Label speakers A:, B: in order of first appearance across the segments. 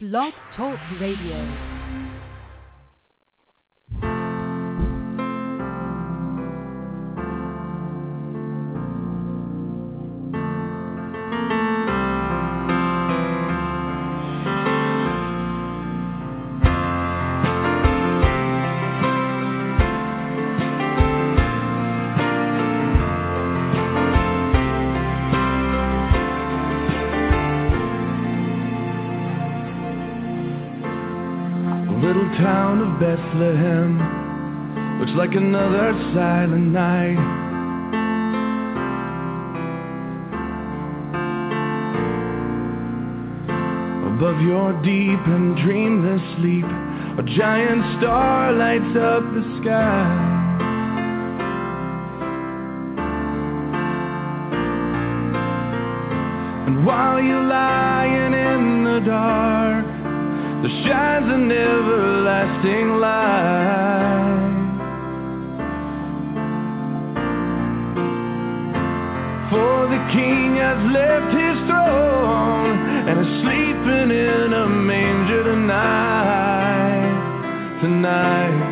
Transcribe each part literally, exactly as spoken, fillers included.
A: Blog Talk Radio.
B: Town of Bethlehem looks like another silent night. Above your deep and dreamless sleep, a giant star lights up the sky. And while you're lying in the dark, there shines an everlasting light. For the King has left his throne and is sleeping in a manger tonight, tonight.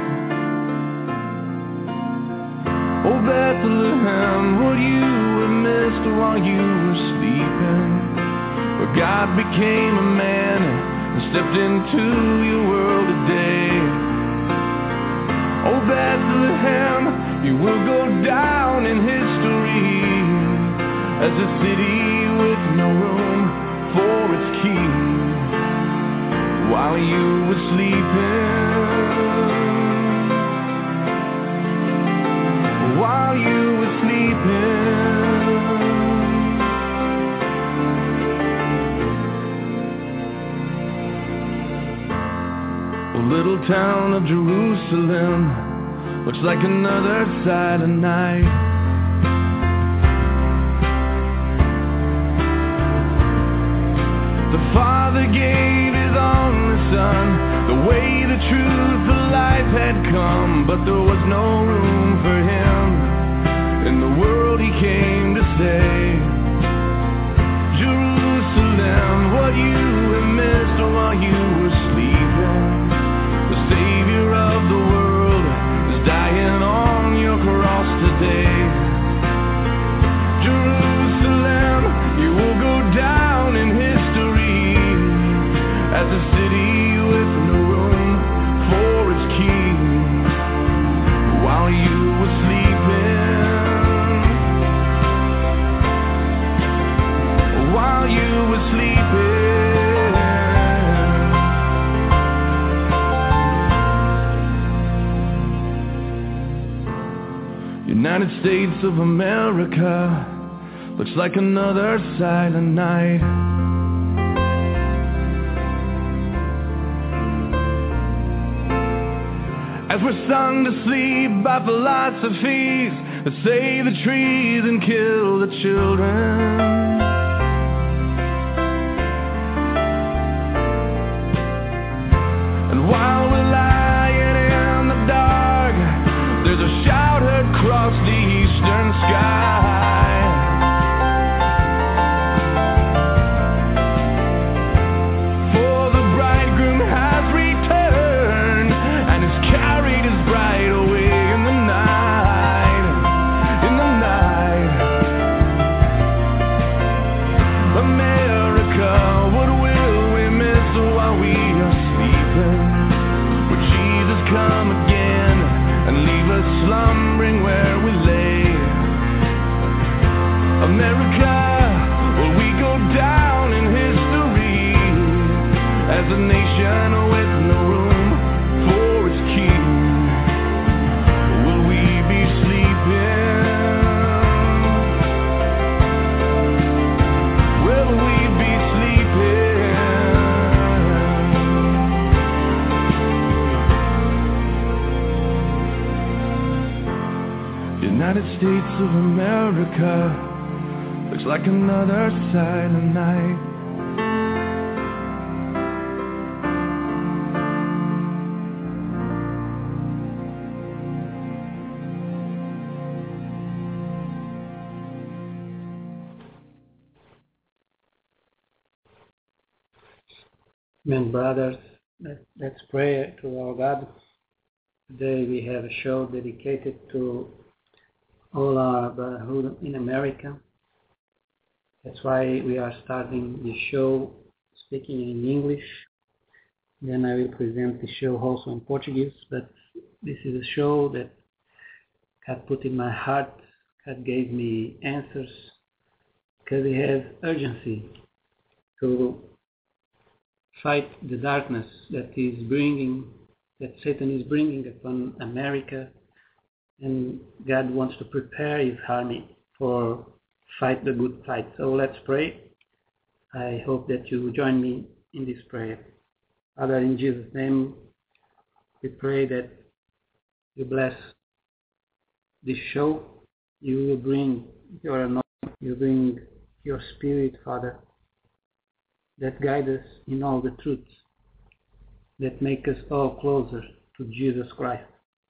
B: Oh Bethlehem, what you have missed while you were sleeping, where God became a man and stepped into your world today. Oh Bethlehem, you will go down in history as a city with no room for its king. While you were sleeping, while you were sleeping, little town of Jerusalem looks like another silent night. The Father gave his only Son, the way, the truth, the life had come, but there was no room for him in the world he came to save. Jerusalem, what you have missed while you were sleeping, the Savior of the world is dying on your cross today. Jerusalem, you will go down in history as a city with no room for its king. While you were sleeping, while you were sleeping, United States of America looks like another silent night. As we're sung to sleep by philosophies that save the trees and kill the children. And while we're lying in the dark, there's a shout heard across the eastern sky. For the bridegroom has returned and has carried his bride away in the night, in the night. America, what will we miss while we are sleeping? Will Jesus come again and leave us slumbering where we lay? America, will we go down in history as a nation with no room for its king? Will we be sleeping? Will we be sleeping? United States of America looks like another silent night.
C: Men, brothers, let, let's pray to our God. Today we have a show dedicated to all our brotherhood in America. That's why we are starting the show speaking in English. Then I will present the show also in Portuguese, but this is a show that God put in my heart. God gave me answers because He has urgency to fight the darkness that is bringing, that Satan is bringing upon America, and God wants to prepare His army for fight the good fight. So let's pray. I hope that you join me in this prayer. Father, in Jesus' name, we pray that you bless this show. You will bring your anointing, you bring your Spirit, Father, that guide us in all the truths, that make us all closer to Jesus Christ,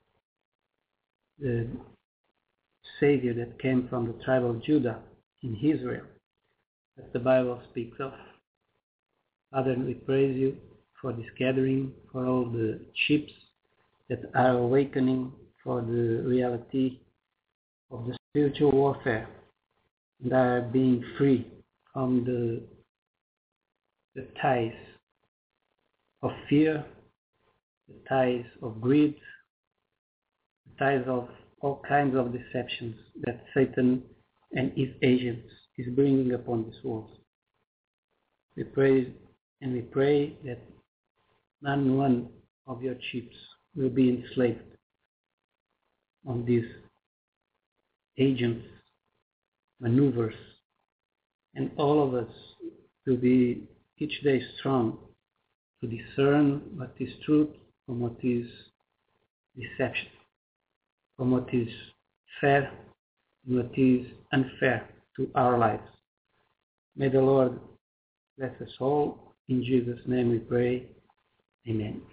C: the Savior that came from the tribe of Judah in Israel, that the Bible speaks of. Father, we praise you for this gathering, for all the ships that are awakening, for the reality of the spiritual warfare, and are being free from the the ties of fear, the ties of greed, the ties of all kinds of deceptions that Satan and his agents is bringing upon this world. We pray and we pray that none one of your ships will be enslaved on these agents, maneuvers, and all of us will be each day strong to discern what is truth from what is deception, from what is fair and what is unfair to our lives. May the Lord bless us all. In Jesus' name we pray. Amen.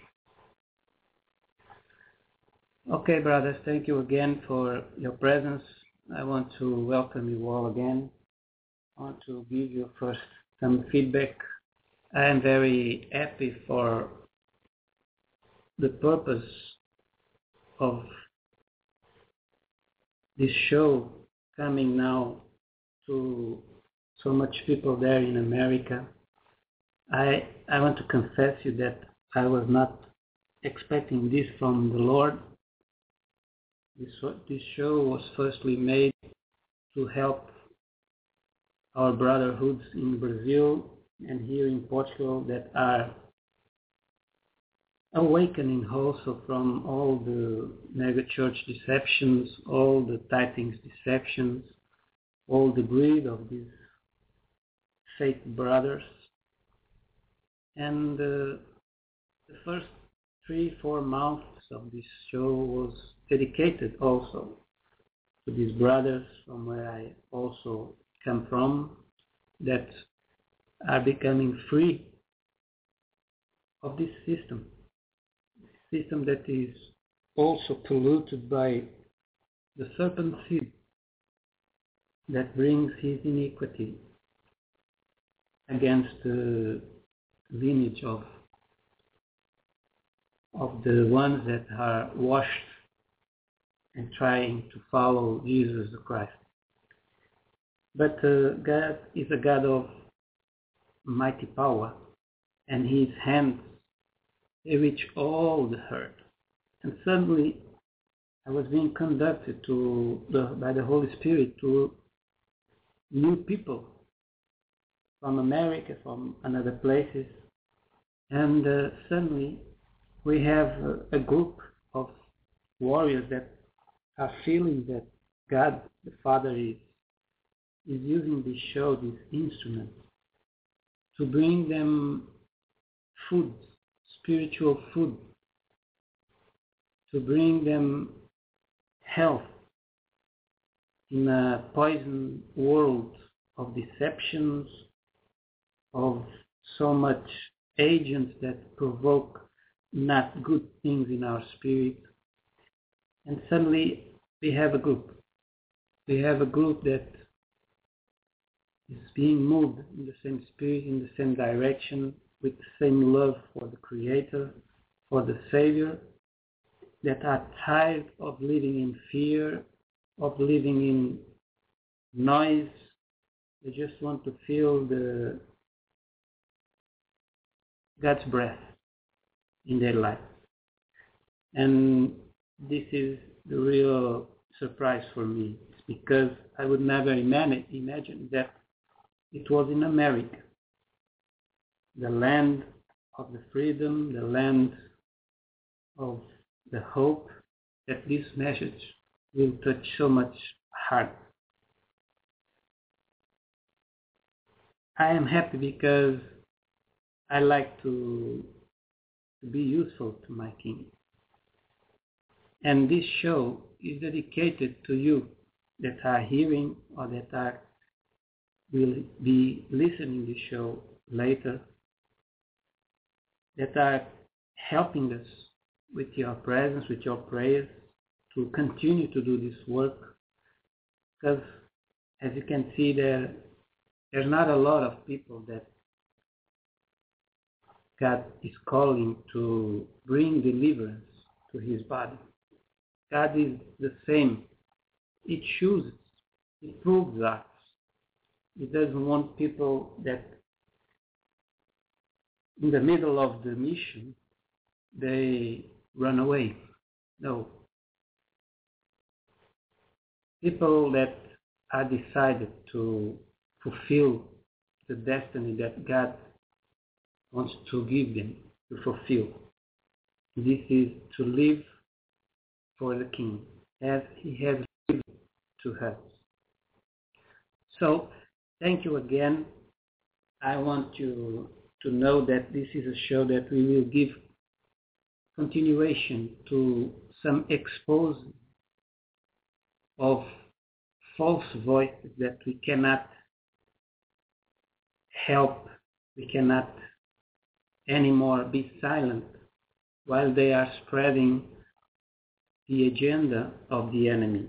C: Okay, brothers, thank you again for your presence. I want to welcome you all again. I want to give you first some feedback. I am very happy for the purpose of this show coming now to so much people there in America. I I want to confess you that I was not expecting this from the Lord. This, this show was firstly made to help our brotherhoods in Brazil and here in Portugal that are awakening also from all the mega church deceptions, all the tithings deceptions, all the greed of these fake brothers. And uh, the first three, four months of this show was dedicated also to these brothers from where I also come from, that are becoming free of this system, system that is also polluted by the serpent seed that brings his iniquity against the lineage of of the ones that are washed and trying to follow Jesus Christ. But uh, God is a God of mighty power, and His hands, they reach all the hurt. And suddenly I was being conducted to the, by the Holy Spirit to new people from America, from another places, and uh, suddenly we have a, a group of warriors that are feeling that God the Father is is using this show, this instrument, to bring them food, spiritual food, to bring them health in a poison world of deceptions, of so much agents that provoke not good things in our spirit. And suddenly we have a group. We have a group that is being moved in the same spirit, in the same direction, with the same love for the Creator, for the Savior, that are tired of living in fear, of living in noise. They just want to feel the God's breath in their life. And this is the real surprise for me. It's because I would never imagine, imagine that it was in America, the land of the freedom, the land of the hope, that this message will touch so much heart. I am happy because I like to, to be useful to my King. And this show is dedicated to you that are hearing or that are will be listening to the show later, that are helping us with your presence, with your prayers, to continue to do this work. Because as you can see, there there's not a lot of people that God is calling to bring deliverance to his body. God is the same. It chooses, it proves us. It doesn't want people that in the middle of the mission, they run away. No. People that are decided to fulfill the destiny that God wants to give them to fulfill. This is to live for the King as he has given to us. So, thank you again. I want you to know that this is a show that we will give continuation to some exposing of false voices that we cannot help, we cannot anymore be silent while they are spreading the agenda of the enemy.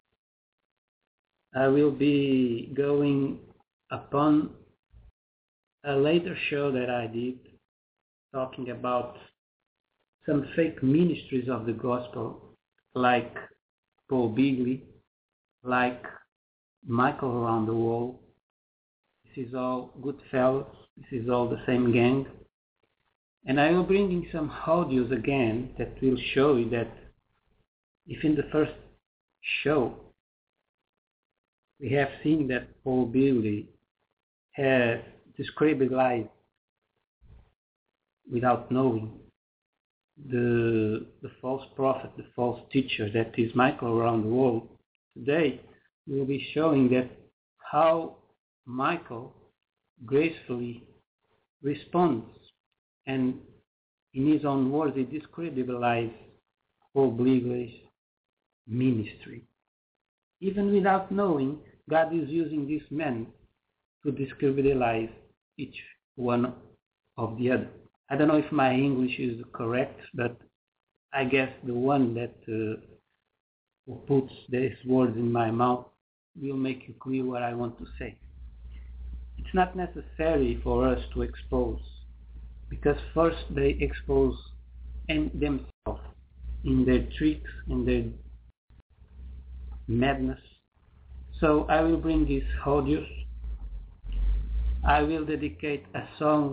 C: I will be going upon a later show that I did talking about some fake ministries of the gospel like Paul Beagley, like Michael Around the Wall. This is all good fellows. This is all the same gang. And I will bring in some audios again that will show you that if in the first show we have seen that Paul Beagley has described life without knowing, the the false prophet, the false teacher that is Michael Around the World, today we will be showing that how Michael gracefully responds and in his own words he discredibilizes Paul Beagley's ministry. Even without knowing, God is using these men to discreditize each one of the other. I don't know if my English is correct, but I guess the one that uh, who puts these words in my mouth will make you clear what I want to say. It's not necessary for us to expose, because first they expose in themselves, in their tricks, in their madness. So I will bring these audios. I will dedicate a song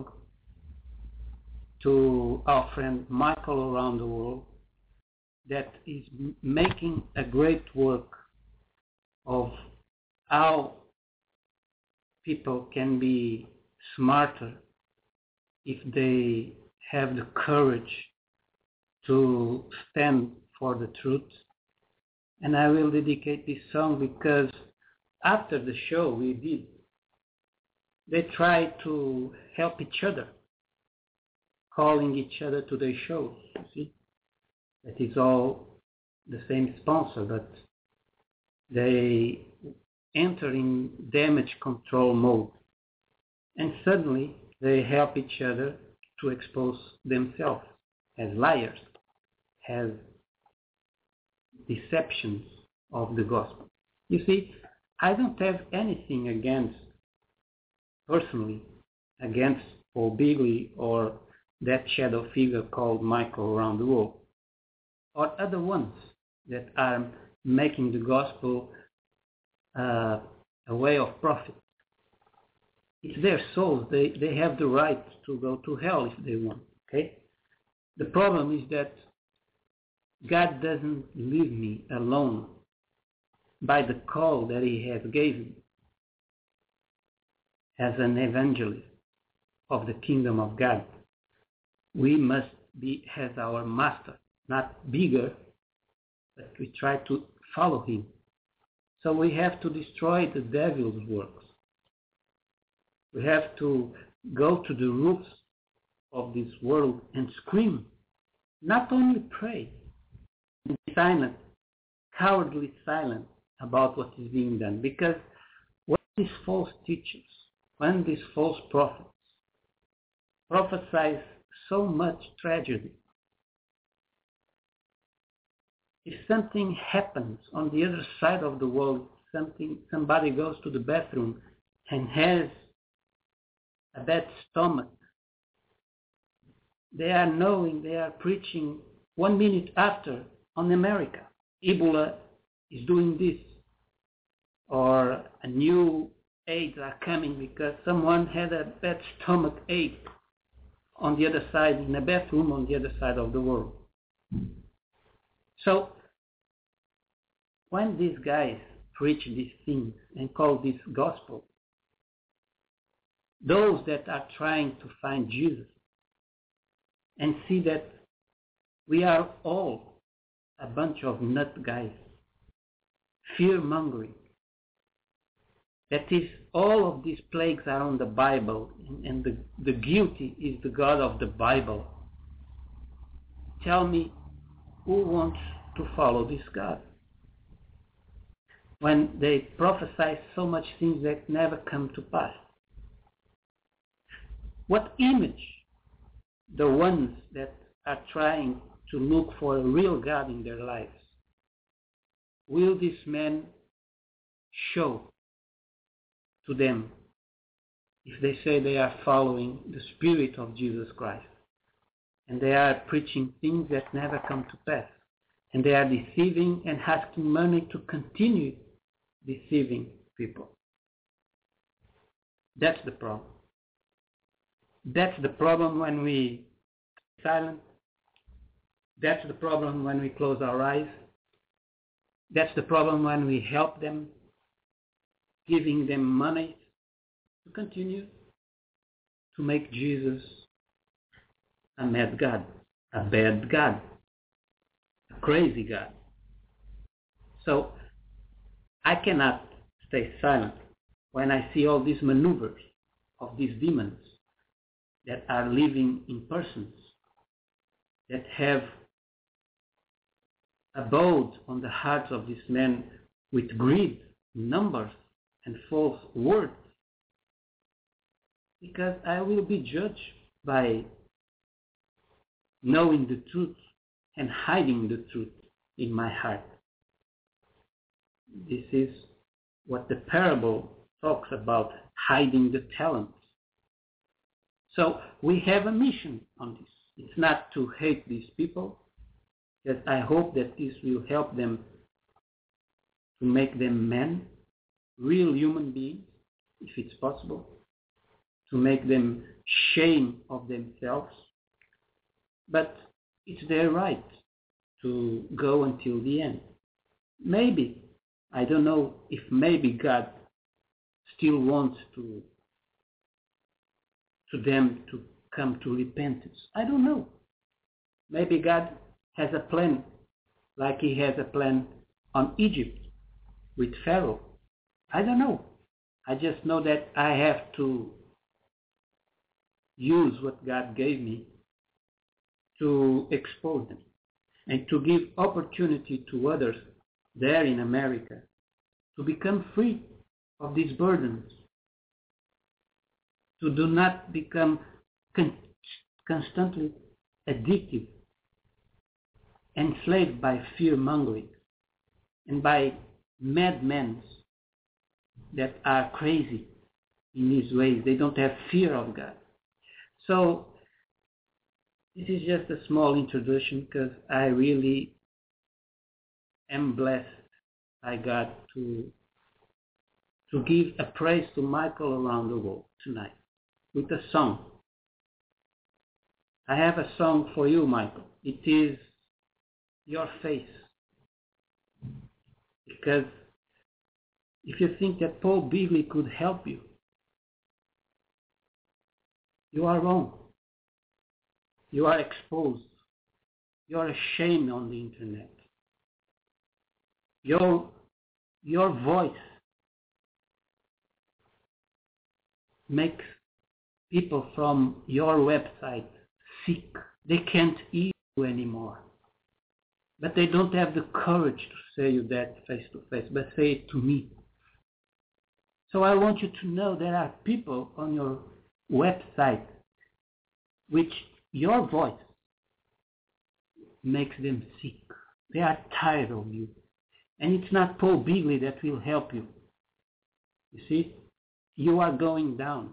C: to our friend Michael Around the World that is making a great work of how people can be smarter if they have the courage to stand for the truth. And I will dedicate this song because after the show we did, they tried to help each other, calling each other to their shows, you see. That is all the same sponsor, but they enter in damage control mode. And suddenly they help each other to expose themselves as liars, as deceptions of the gospel. You see, I don't have anything against, personally, against Paul Begley or that shadow figure called Michael around the world, or other ones that are making the gospel uh, a way of profit. It's their souls. They, they have the right to go to hell if they want. Okay? The problem is that God doesn't leave me alone by the call that he has given me as an evangelist of the kingdom of God. We must be as our master, not bigger, but we try to follow him. So we have to destroy the devil's works. We have to go to the roots of this world and scream, not only pray, and be silent, cowardly silent about what is being done. Because when these false teachers, when these false prophets prophesy so much tragedy, if something happens on the other side of the world, something, somebody goes to the bathroom and has a bad stomach, they are knowing, they are preaching one minute after on America. Ebola is doing this, or a new AIDS are coming because someone had a bad stomach ache on the other side, in a bathroom on the other side of the world. So, when these guys preach these things and call this gospel, those that are trying to find Jesus and see that we are all a bunch of nut guys, fear-mongering, that is, all of these plagues are on the Bible, and, and the, the guilty is the God of the Bible. Tell me, who wants to follow this God? When they prophesy so much things that never come to pass. What image the ones that are trying to look for a real God in their lives will this man show to them if they say they are following the Spirit of Jesus Christ and they are preaching things that never come to pass and they are deceiving and asking money to continue deceiving people? That's the problem. That's the problem when we silent. That's the problem when we close our eyes. That's the problem when we help them, giving them money to continue to make Jesus a mad God, a bad God, a crazy God. So I cannot stay silent when I see all these maneuvers of these demons that are living in persons, that have abode on the hearts of these men with greed, numbers, and false words. Because I will be judged by knowing the truth and hiding the truth in my heart. This is what the parable talks about, hiding the talents. So we have a mission on this. It's not to hate these people, but I hope that this will help them to make them men, real human beings, if it's possible, to make them shame of themselves. But it's their right to go until the end. Maybe, I don't know if maybe God still wants to to them to come to repentance. I don't know. Maybe God has a plan, like he has a plan on Egypt with Pharaoh. I don't know. I just know that I have to use what God gave me to expose them and to give opportunity to others there in America to become free of these burdens, to do not become con- constantly addictive, enslaved by fear-mongering and by madmen that are crazy in these ways. They don't have fear of God. So this is just a small introduction because I really am blessed by God to to give a praise to Michael around the world tonight with a song. I have a song for you, Michael. It is Your Face. Because if you think that Paul Beagley could help you, you are wrong. You are exposed. You are ashamed on the internet. Your, your voice makes people from your website sick. They can't eat you anymore. But they don't have the courage to say you that face to face, but say it to me. So I want you to know there are people on your website which your voice makes them sick. They are tired of you. And it's not Paul Beagley that will help you. You see, you are going down.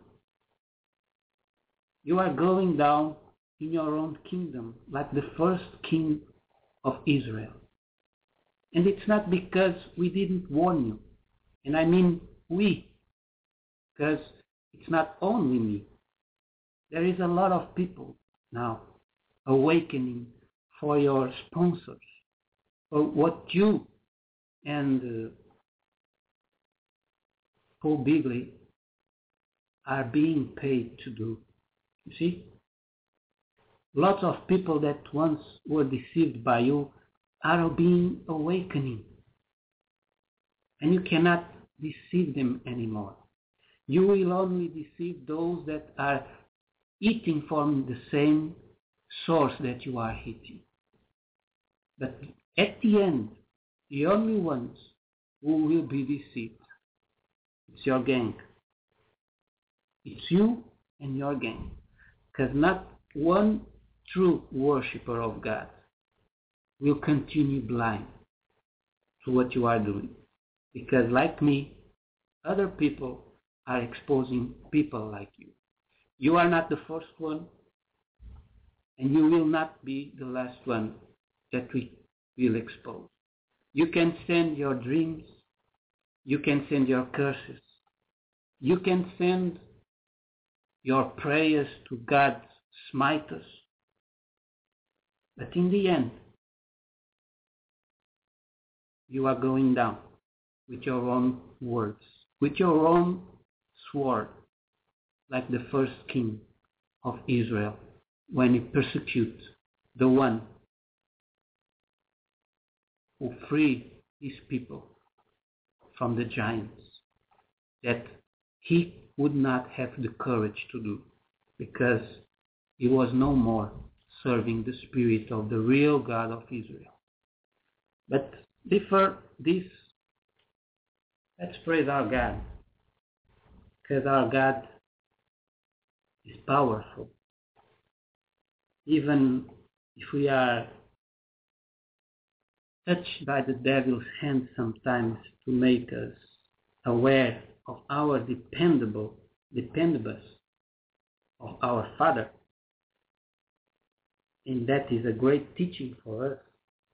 C: You are going down in your own kingdom, like the first king of Israel. And it's not because we didn't warn you. And I mean we, because it's not only me. There is a lot of people now awakening for your sponsors, for what you and uh, Paul Beagley are being paid to do. You see? Lots of people that once were deceived by you are being awakening. And you cannot deceive them anymore. You will only deceive those that are eating from the same source that you are eating. But at the end, the only ones who will be deceived, it's your gang. It's you and your gang. Because not one true worshipper of God will continue blind to what you are doing. Because like me, other people are exposing people like you. You are not the first one, and you will not be the last one that we will expose. You can send your dreams, you can send your curses, you can send your prayers to God's smiters. But in the end, you are going down with your own words, with your own sword, like the first king of Israel when he persecutes the one who freed his people from the giants that he would not have the courage to do because he was no more serving the spirit of the real God of Israel. But before this, let's praise our God, because our God is powerful. Even if we are touched by the devil's hand sometimes to make us aware of our dependable dependence of our Father, and that is a great teaching for us,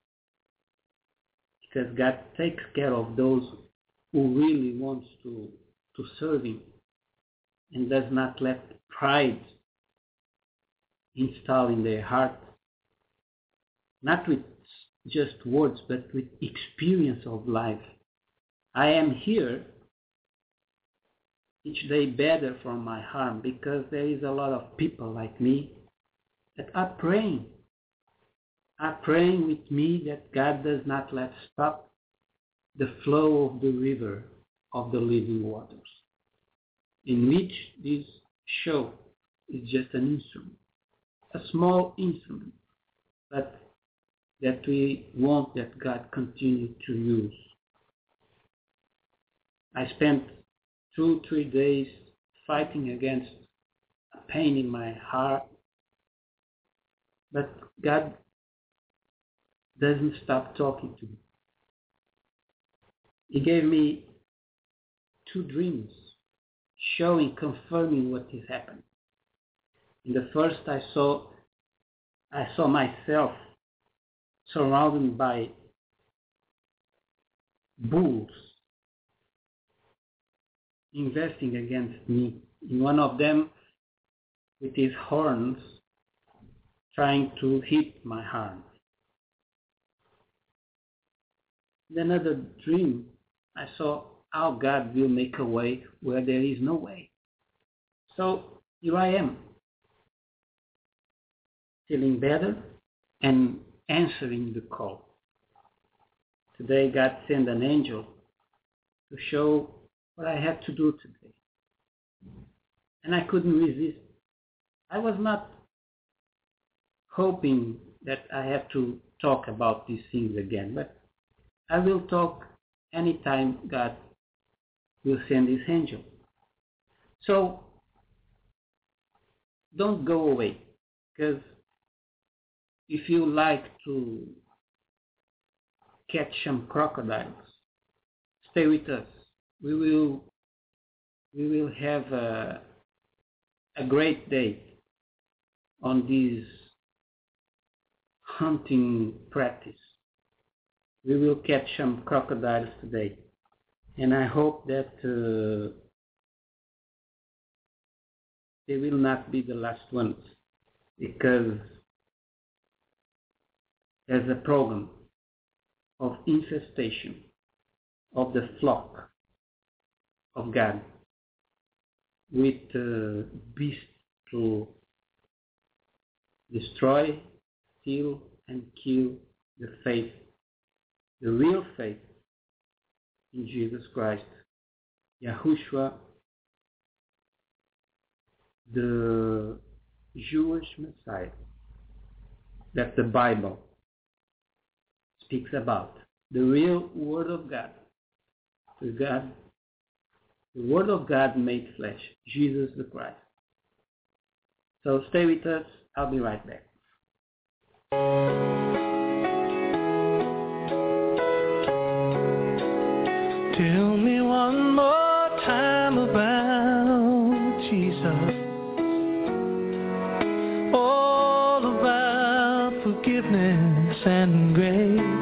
C: because God takes care of those who really wants to to serve Him and does not let pride install in their heart, not with just words but with experience of life. I am here each day better from my harm because there is a lot of people like me that are praying, are praying with me that God does not let stop the flow of the river of the living waters, in which this show is just an instrument, a small instrument, but that we want that God continue to use. I spent two, three days fighting against a pain in my heart, but God doesn't stop talking to me. He gave me two dreams showing, confirming what is happening. In the first, I saw, I saw myself surrounded by bulls investing against me. In one of them, with his horns, trying to hit my heart. In another dream, I saw how God will make a way where there is no way. So here I am, feeling better and answering the call. Today God sent an angel to show what I have to do today. And I couldn't resist. I was not hoping that I have to talk about these things again, but I will talk anytime God will send his angel. So don't go away, because if you like to catch some crocodiles, stay with us. We will we will have a, a great day on this hunting practice. We will catch some crocodiles today, and I hope that uh, they will not be the last ones, because there's a problem of infestation of the flock of God with uh, beasts to destroy, steal, and kill the faith, the real faith in Jesus Christ, Yahushua, the Jewish Messiah that the Bible speaks about, the real Word of God, the God, the Word of God made flesh, Jesus the Christ. So stay with us. I'll be right back.
D: Tell me one more time about Jesus. All about forgiveness and grace.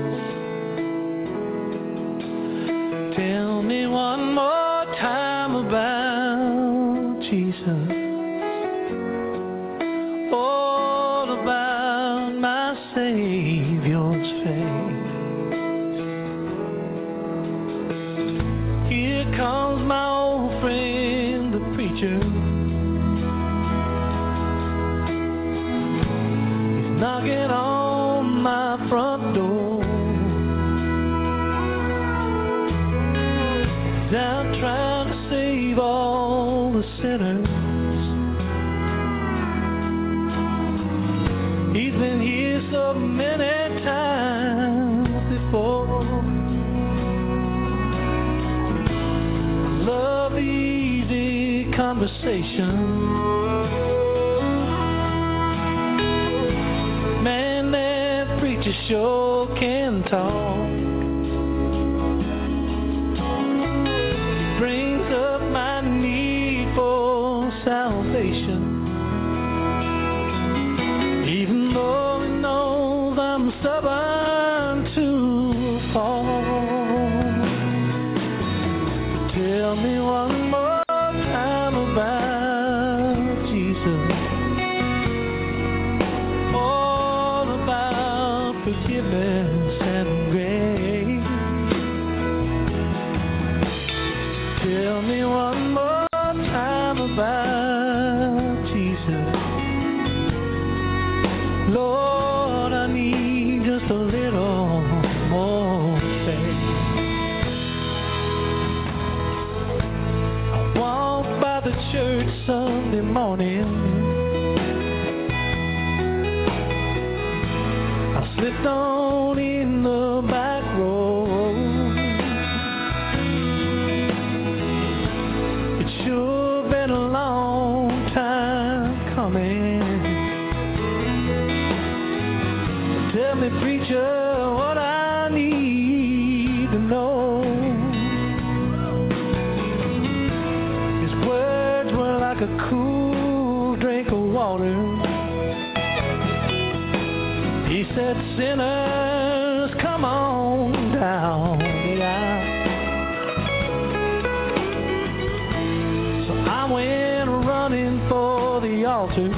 D: Tell me one more time about Jesus. All about my Savior's faith. Here comes my old friend, the preacher. He's knocking on my front door. He's out trying to save all the sinners. He's been here so many times before. Love the easy conversation. Man, that preacher sure can talk. He brings up my need for salvation. Even though he knows I'm stubborn to fall. Tell me one more time about Jesus. All about forgiveness and grace. Tell me one more time about Jesus. Lord, I need just a little more faith. I walk by the church Sunday morning. I slipped on in the back road. It's sure been a long time coming. Tell me, preacher, what I need to know. His words were like a cool drink of water. He said, sinners, come on down the aisle. So I went running for the altar.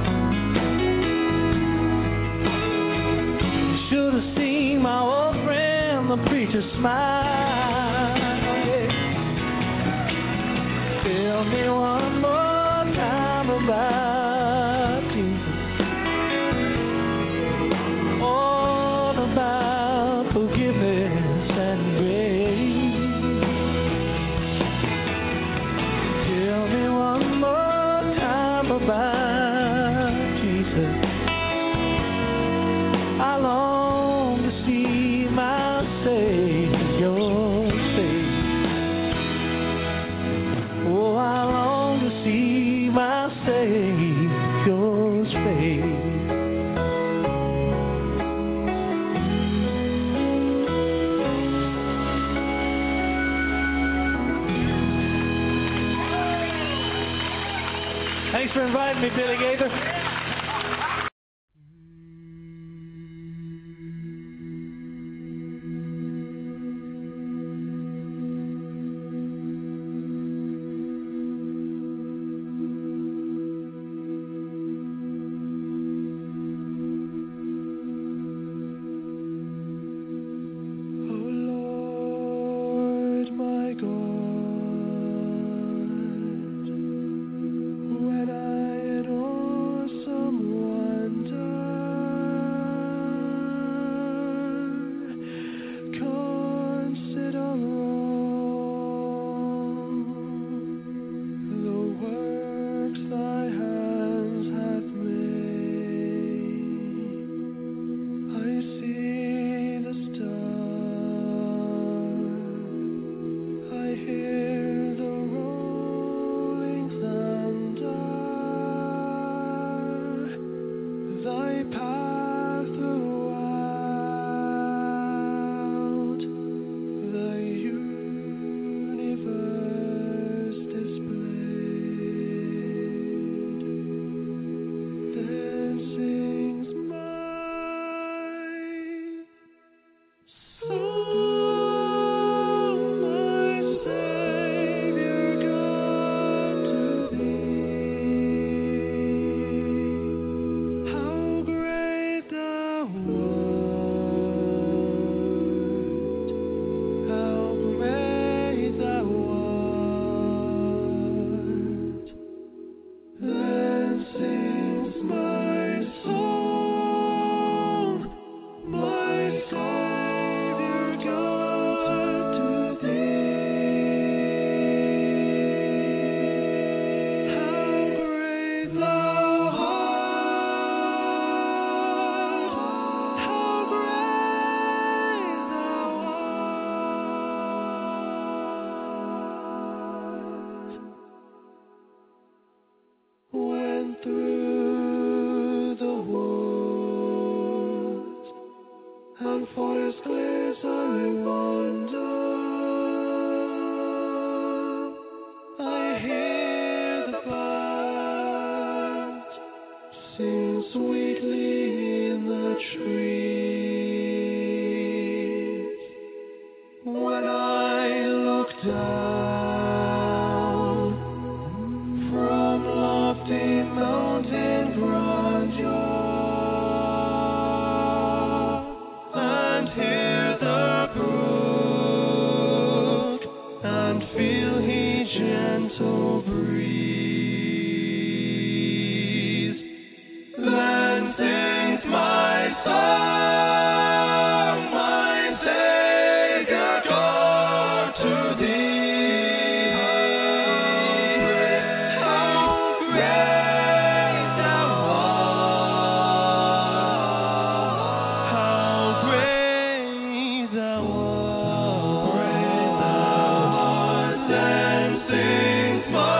D: You should have seen my old friend, the preacher, smile. Tell me one more time about Jesus. All about forgiveness and grace. Tell me one more time about Jesus. I long to see my Savior face. Oh, I long to see my Savior's face. Thanks for inviting me, Billy Gaither.
E: Oh Lord, my God, when I in awesome wonder consider all the works thy hands hath made, I see the stars, I hear the rolling thunder, thy path throughout the universe displayed. Then sings my soul, my Savior God, to thee. How great thou art, how great thou art. Then sings my soul, my Savior God, to thee. How great thou art, how great thou art. Went through the woods and forest glades I wander, I hear the birds sing sweetly in the trees. When I look down from lofty mountain grandeur and hear the brook and feel his gentle breeze, then sings my song, my Savior God, to thee. How great thou art, how great thou art, then sings my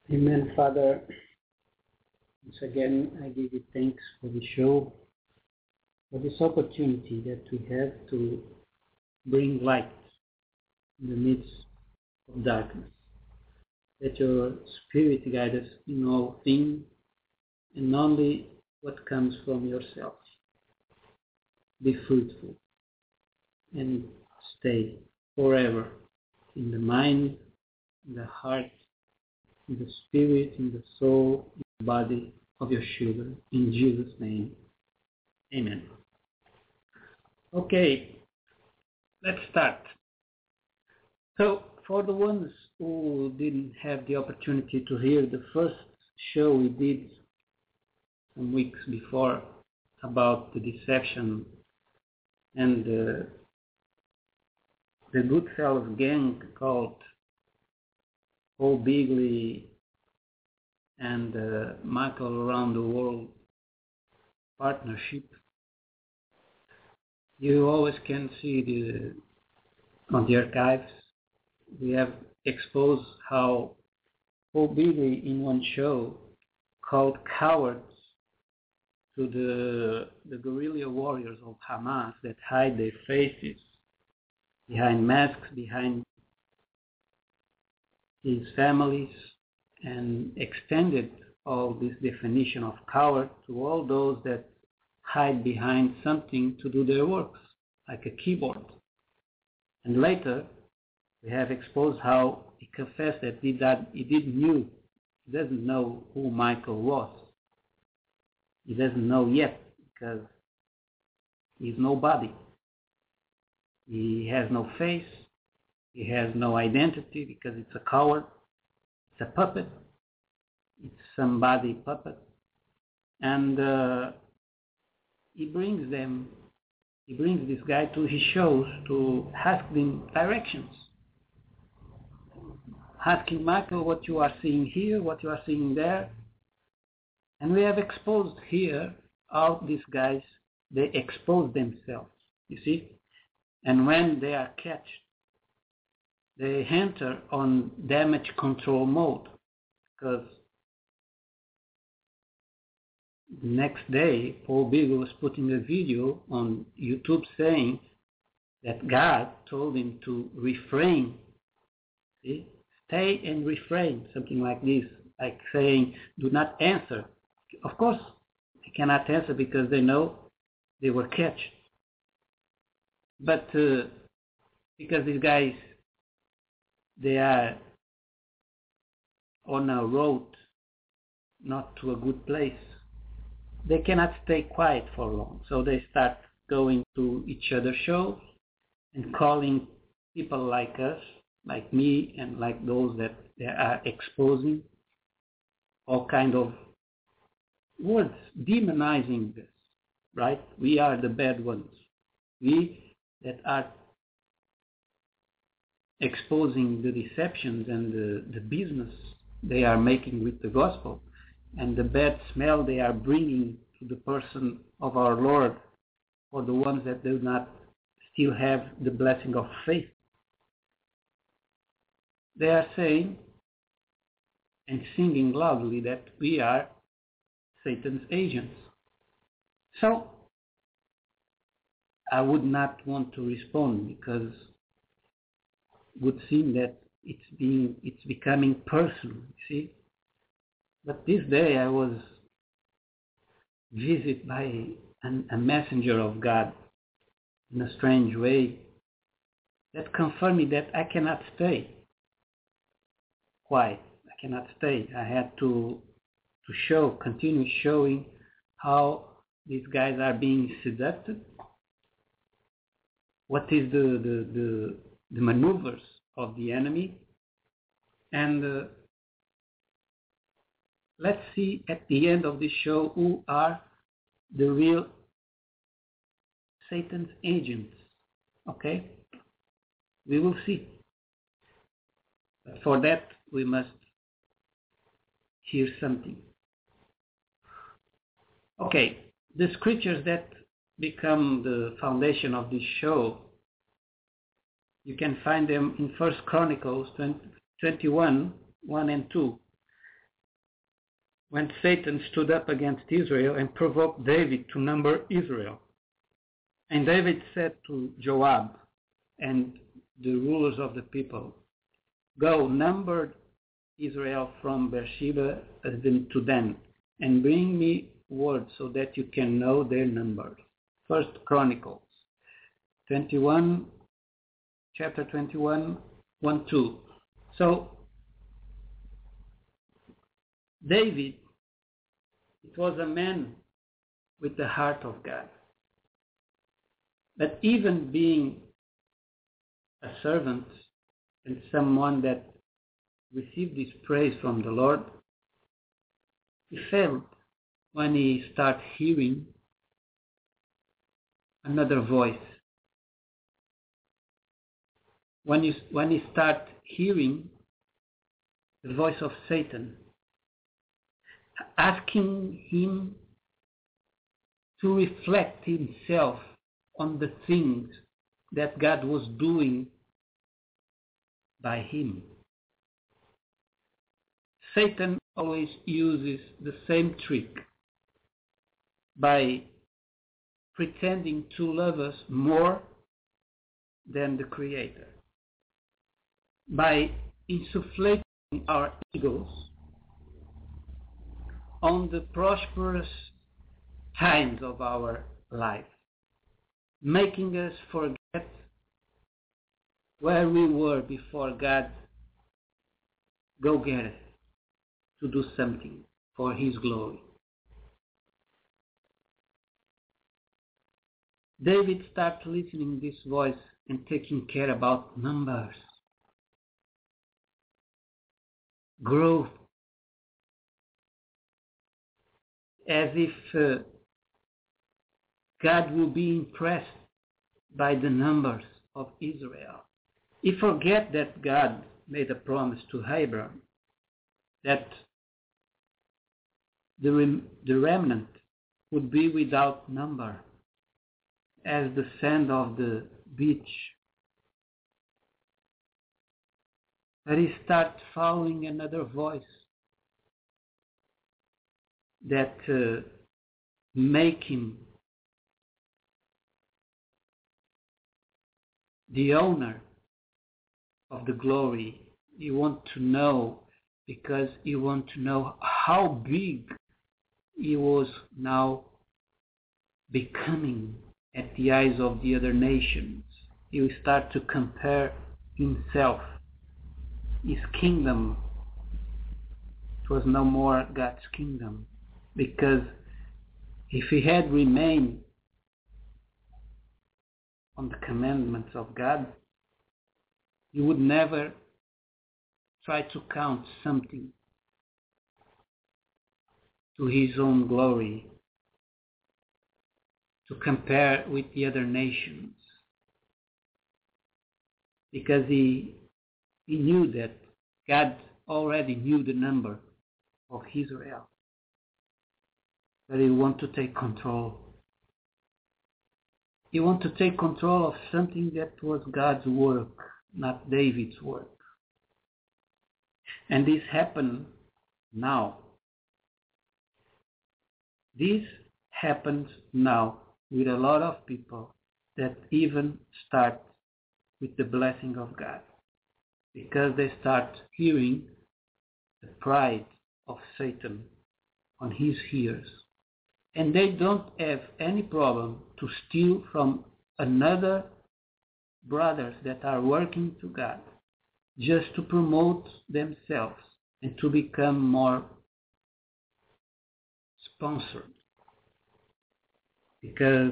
C: Amen, Father. Once again, I give you thanks for the show, for this opportunity that we have to bring light in the midst of darkness. Let your Spirit guide us in all things, and only what comes from yourself. Be fruitful and stay forever in the mind, in the heart, in the spirit, in the soul, in the body of your children. In Jesus' name, amen. Okay, let's start. So, for the ones who didn't have the opportunity to hear the first show we did some weeks before about the deception and uh, the Goodfellas gang called Paul Begley and uh, Michael Around the World partnership, you always can see the on the archives. We have exposed how Paul Begley in one show called cowards to the the guerrilla warriors of Hamas that hide their faces behind masks, behind his families, and extended all this definition of coward to all those that hide behind something to do their works, like a keyboard. And later, we have exposed how he confessed that he, that he didn't knew, he doesn't know who Michael was. He doesn't know yet because he's nobody. He has no face. He has no identity because it's a coward. It's a puppet. It's somebody puppet. And uh, he brings them, he brings this guy to his shows to ask them directions. Asking Michael what you are seeing here, what you are seeing there. And we have exposed here how these guys, they expose themselves, you see? And when they are catched, they enter on damage control mode, because the next day, Paul Begley was putting a video on YouTube saying that God told him to refrain, see? Stay and refrain, something like this, like saying, do not answer. Of course, they cannot answer because they know they were catched. But uh, because these guys, they are on a road not to a good place, they cannot stay quiet for long. So they start going to each other's shows and calling people like us, like me, and like those that they are exposing all kind of words, demonizing this, right? We are the bad ones. We that are exposing the deceptions and the, the business they are making with the gospel and the bad smell they are bringing to the person of our Lord for the ones that do not still have the blessing of faith. They are saying and singing loudly that we are Satan's agents. So, I would not want to respond because it would seem that it's being, it's becoming personal, you see. But this day I was visited by an, a messenger of God in a strange way that confirmed me that I cannot stay quiet. I cannot stay. I had to to show, continue showing how these guys are being seduced. What is the, the, the, the maneuvers of the enemy. And uh, let's see at the end of this show who are the real Satan's agents. Okay? We will see. But for that, we must hear something. Okay, the scriptures that become the foundation of this show, you can find them in First Chronicles twenty-one, one and two. when Satan stood up against Israel and provoked David to number Israel. And David said to Joab and the rulers of the people, "Go, number Israel from Beersheba to Dan, and bring me word so that you can know their numbers." First Chronicles twenty-one, chapter twenty-one, one, two. So David, it was a man with the heart of God. But even being a servant and someone that received this praise from the Lord, he failed when he started hearing another voice. When you when he started hearing the voice of Satan, asking him to reflect himself on the things that God was doing by him. Satan always uses the same trick by pretending to love us more than the Creator, by insufflating our egos on the prosperous times of our life, making us forget where we were before God go get us to do something for His glory. David started listening to this voice and taking care about numbers, growth, as if uh, God will be impressed by the numbers of Israel. He forget that God made a promise to Abraham that the, rem- the remnant would be without number, as the sand of the beach. But he starts following another voice that uh, make him the owner of the glory. You want to know, because you want to know how big he was now becoming at the eyes of the other nations. He will start to compare himself. His kingdom, it was no more God's kingdom, because if he had remained on the commandments of God, he would never try to count something to his own glory, to compare with the other nations, because he he knew that God already knew the number of Israel, but he wanted to take control. He wanted to take control of something that was God's work, not David's work. And this happened now. This happens now with a lot of people that even start with the blessing of God, because they start hearing the pride of Satan on his ears. And they don't have any problem to steal from another brothers that are working to God, just to promote themselves and to become more sponsored. Because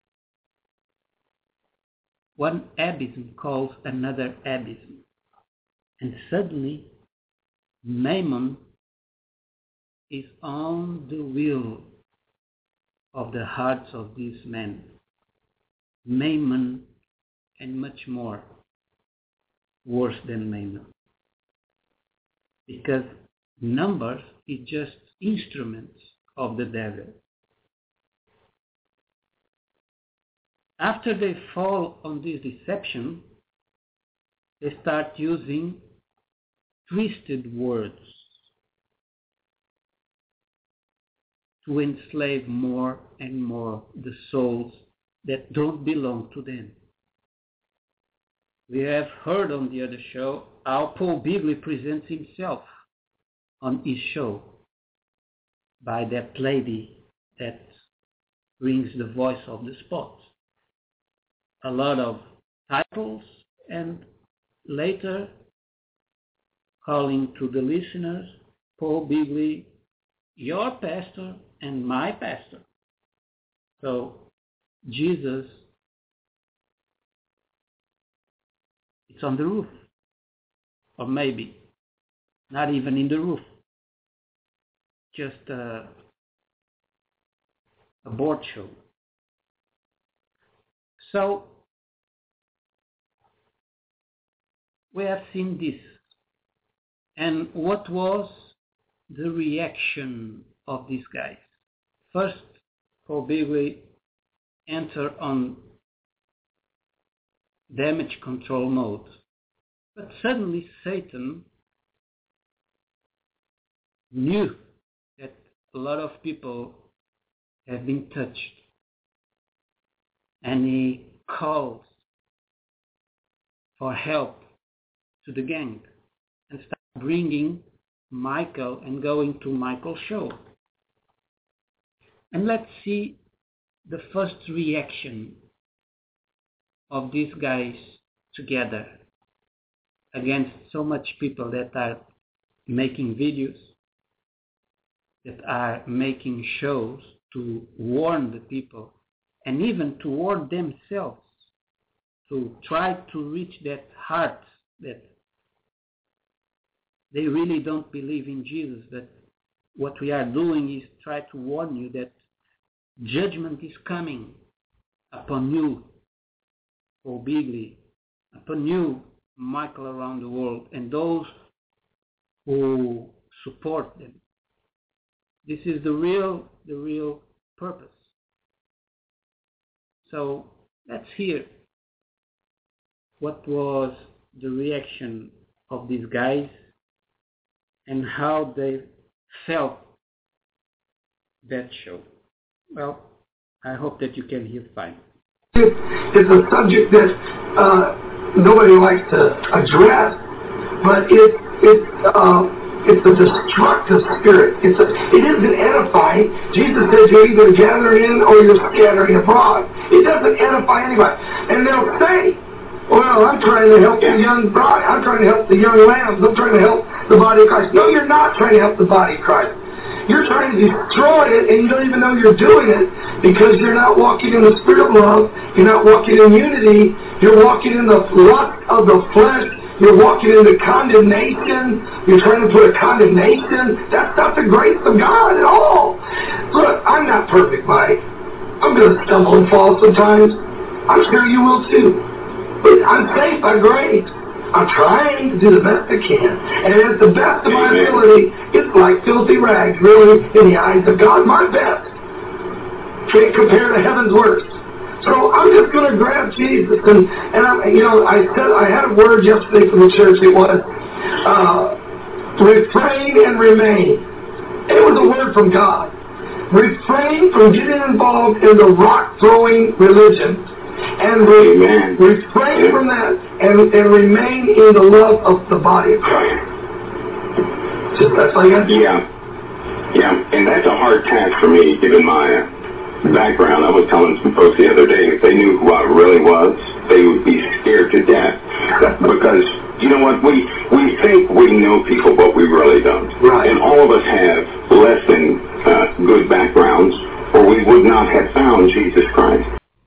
C: one abysm calls another abysm. And suddenly, Mammon is on the will of the hearts of these men. Mammon and much more worse than Mammon. Because numbers is just instruments of the devil. After they fall on this deception, they start using twisted words. to enslave more and more the souls that don't belong to them. We have heard on the other show how Paul Begley presents himself on his show by that lady that brings the voice of the spot. A lot of titles, and later calling to the listeners, Paul Begley, your pastor and my pastor. So Jesus, it's on the roof, or maybe not even in the roof, just a, a board show. So we have seen this. And what was the reaction of these guys? First, Paul Begley entered on damage control mode. But suddenly Satan knew that a lot of people have been touched. And he calls for help to the gang and started bringing Michael and going to Michael's show. And let's see the first reaction of these guys together against so much people that are making videos, that are making shows to warn the people, and even to warn themselves, to try to reach that heart that they really don't believe in Jesus, that what we are doing is try to warn you that judgment is coming upon you, Paul Begley, upon you, Michael, around the world, and those who support them. This is the real, the real purpose. So let's hear what was the reaction of these guys and how they felt that show. Well, I hope that you can hear fine.
F: It's a subject that uh, nobody likes to address, but it, it, uh, it's a destructive spirit. It's a, it isn't edifying. Jesus says you're either gathering in or you're scattering abroad. It doesn't edify anybody. And they'll say, well, I'm trying to help the young bride. I'm trying to help the young lambs. I'm trying to help the body of Christ. No, you're not trying to help the body of Christ. You're trying to destroy it, and you don't even know you're doing it because you're not walking in the spirit of love. You're not walking in unity. You're walking in the lust of the flesh. You're walking into condemnation. You're trying to put a condemnation. That's not the grace of God at all. Look, I'm not perfect, Mike. I'm going to stumble and fall sometimes. I'm sure you will too. But I'm saved by grace. I'm trying to do the best I can. And at the best of my ability, it's like filthy rags, really, in the eyes of God. My best can't compare to heaven's worst. So I'm just going to grab Jesus. And, and I'm, you know, I said I had a word yesterday from the church. It was uh, refrain and remain. It was a word from God. Refrain from getting involved in the rock-throwing religion. And re- refrain from that and, and remain in the love of the body of Christ. Just that's like that.
G: Yeah. Yeah, and that's a hard task for me, given my background. I was telling some folks the other day, if they knew who I really was, they would be scared to death. Because, you know what, we, we think we know people, but we really don't.
F: Right.
G: And all of us have less than uh, good backgrounds, or we would not have found Jesus Christ.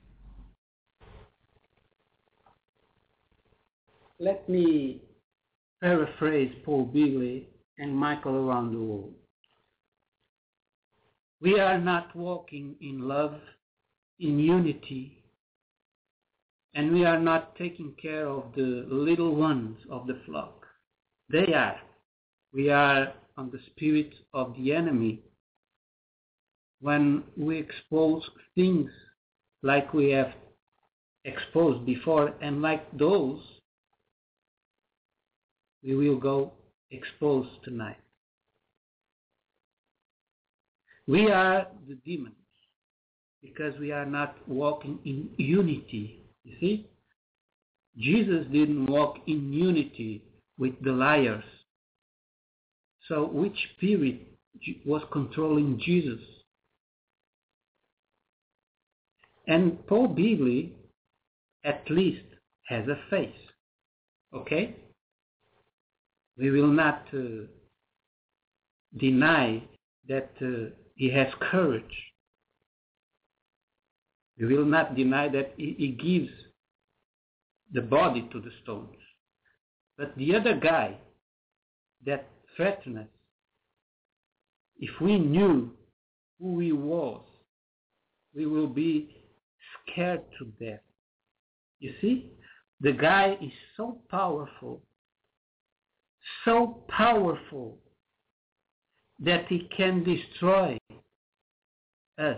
C: Let me paraphrase Paul Begley and Michael around the world. We are not walking in love, in unity, and we are not taking care of the little ones of the flock. They are. We are on the spirit of the enemy when we expose things like we have exposed before, and like those we will go expose tonight. We are the demons because we are not walking in unity. You see? Jesus didn't walk in unity with the liars. So which spirit was controlling Jesus? And Paul Beagley at least has a face. Okay? We will not uh, deny that uh, he has courage. We will not deny that he, he gives the body to the stones. But the other guy that threatened us, if we knew who he was, we will be scared to death. You see, the guy is so powerful, so powerful that he can destroy us.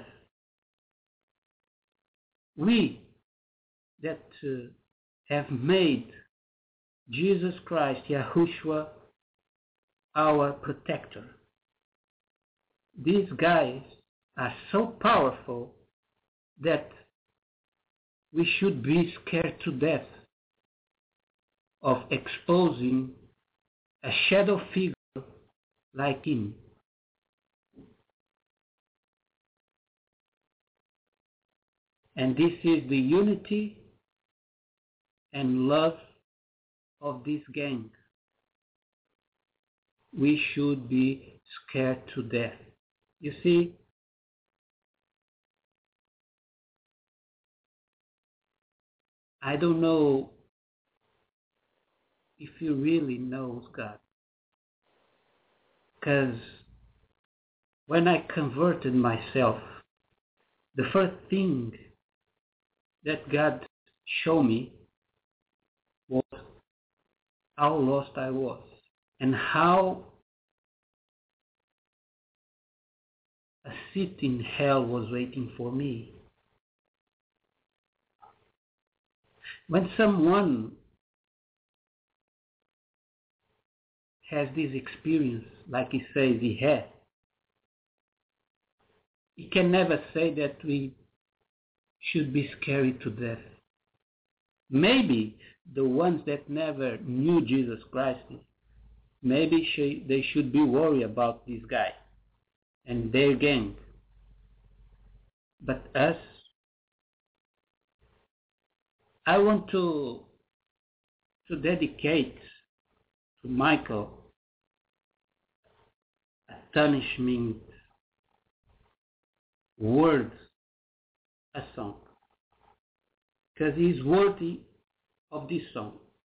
C: We that uh, have made Jesus Christ, Yahushua, our protector. These guys are so powerful that we should be scared to death of exposing a shadow figure like him. And this is the unity and love of this gang. We should be scared to death. You see, I don't know if he really knows God. Because when I converted myself, the first thing that God showed me was how lost I was and how a seat in hell was waiting for me. When someone has this experience, like he says he had, he can never say that we should be scared to death. Maybe the ones that never knew Jesus Christ, maybe she, they should be worried about this guy and their gang. But us, I want to to dedicate to Michael astonishing words, a song, because he is worthy of this song.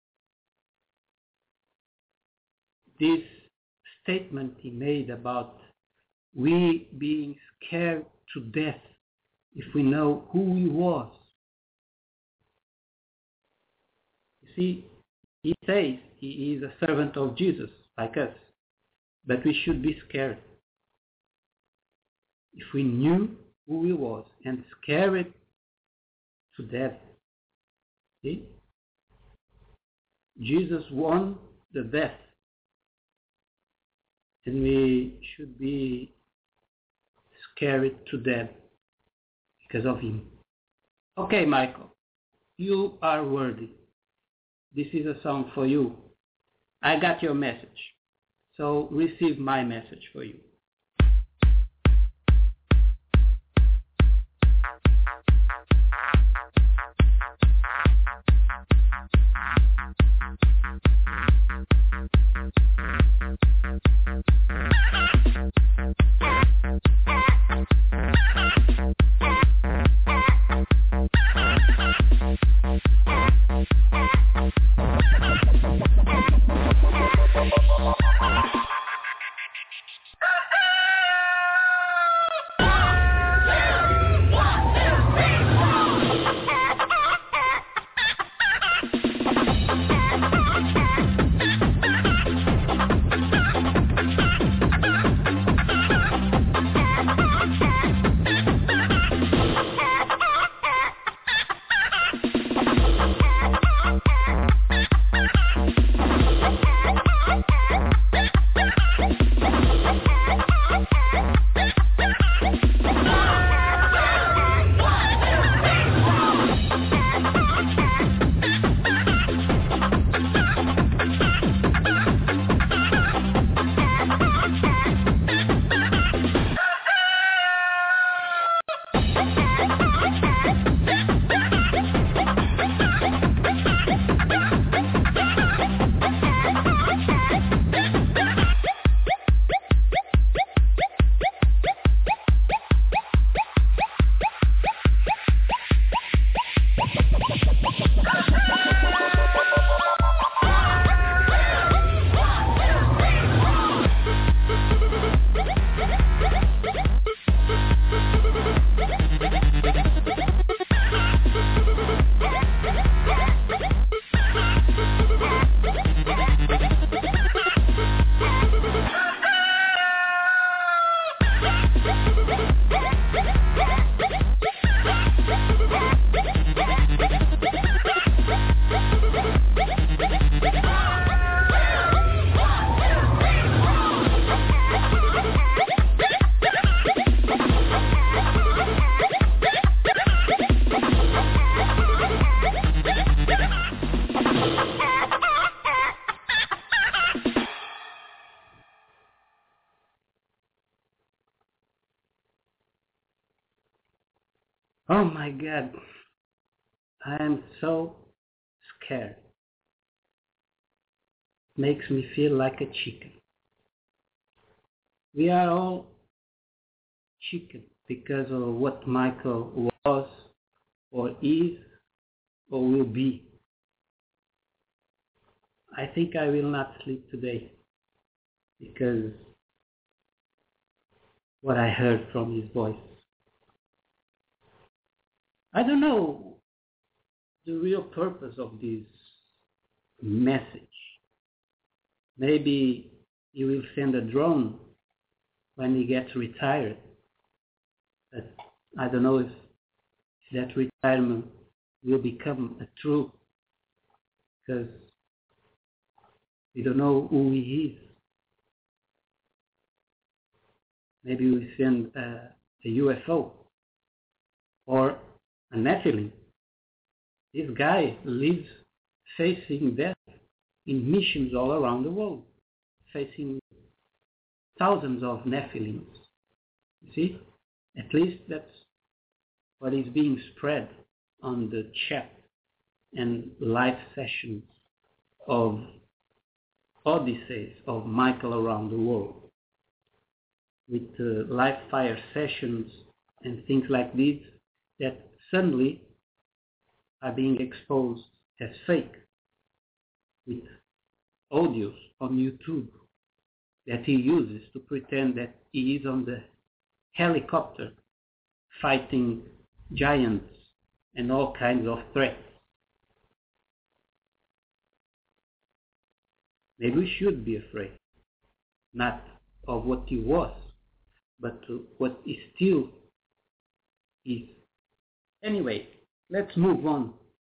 C: This statement he made about we being scared to death if we know who he was. You see, he says he is a servant of Jesus, like us, but we should be scared. If we knew who he was and scared to death. See? Jesus won the death, and we should be scared to death because of him. Okay, Michael, you are worthy. This is a song for you. I got your message, so receive my message for you. Oh my God, I am so scared. Makes me feel like a chicken. We are all chicken because of what Michael was or is or will be. I think I will not sleep today because what I heard from his voice. I don't know the real purpose of this message. Maybe he will send a drone when he gets retired. But I don't know if that retirement will become a truth because we don't know who he is. Maybe we send a, a U F O or a Nephilim. This guy lives facing death in missions all around the world, facing thousands of Nephilims. You see? At least that's what is being spread on the chat and live sessions of Odysseys of Michael around the world. With uh, live fire sessions and things like this that suddenly are being exposed as fake with audios on YouTube that he uses to pretend that he is on the helicopter fighting giants and all kinds of threats. Maybe we should be afraid, not of what he was, but what he still is. Anyway, let's move on,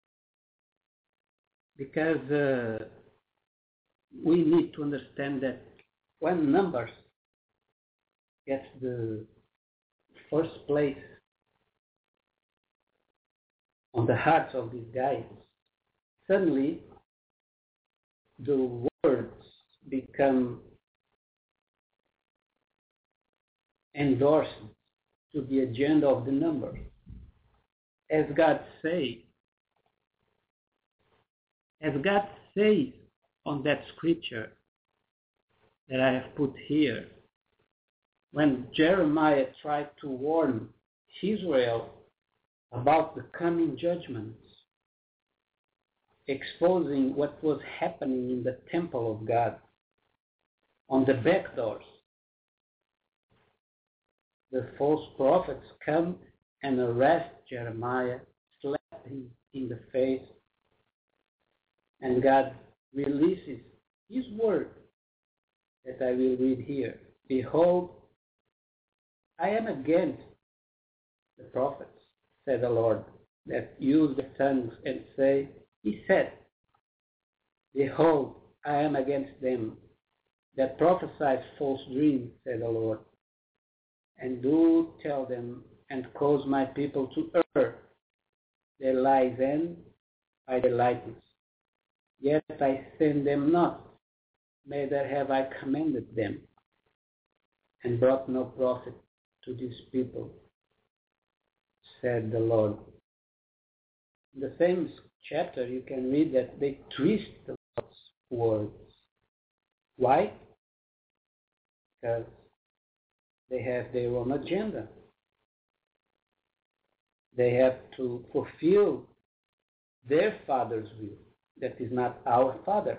C: because uh, we need to understand that when numbers get the first place on the hearts of these guys, suddenly the words become endorsed to the agenda of the numbers. As God says, as God says on that scripture that I have put here, when Jeremiah tried to warn Israel about the coming judgments, exposing what was happening in the temple of God, on the back doors, the false prophets come and arrest Jeremiah, slap him in the face, and God releases his word that I will read here. Behold, I am against the prophets, said the Lord, that use the tongues and say, he said, behold, I am against them that prophesy false dreams, said the Lord, and do tell them and cause my people to err. Their lies end by their lightness. Yet I send them not, neither have I commanded them, and brought no profit to these people, said the Lord. In the same chapter, you can read that they twist the Lord's words. Why? Because they have their own agenda. They have to fulfill their Father's will. That is not our Father.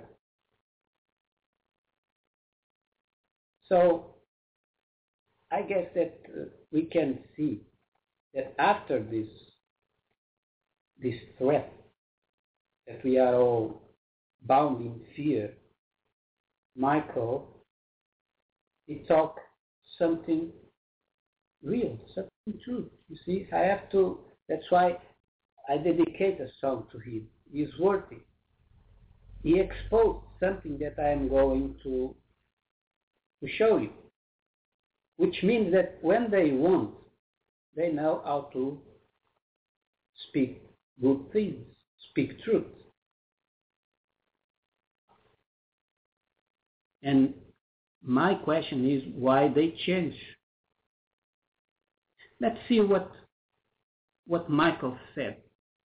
C: So, I guess that uh, we can see that after this, this threat, that we are all bound in fear, Michael, he talked something real, something true. You see, I have to, that's why I dedicate a song to him. He's worthy. He exposed something that I am going to, to show you, which means that when they want, they know how to speak good things, speak truth. And my question is why they change. Let's see what what Michael said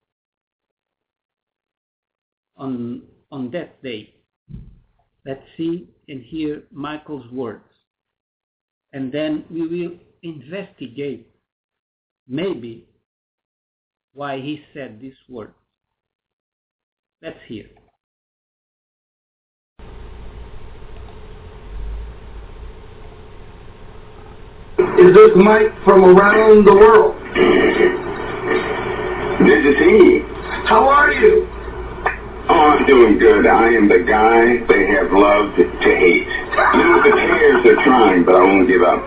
C: on, on that day. Let's see and hear Michael's words. And then we will investigate maybe why he said these words. Let's hear.
F: Is this Mike from around the world?
G: This is he.
F: How are you?
G: Oh, I'm doing good. I am the guy they have loved to hate. You know, the tears are trying, but I won't give up.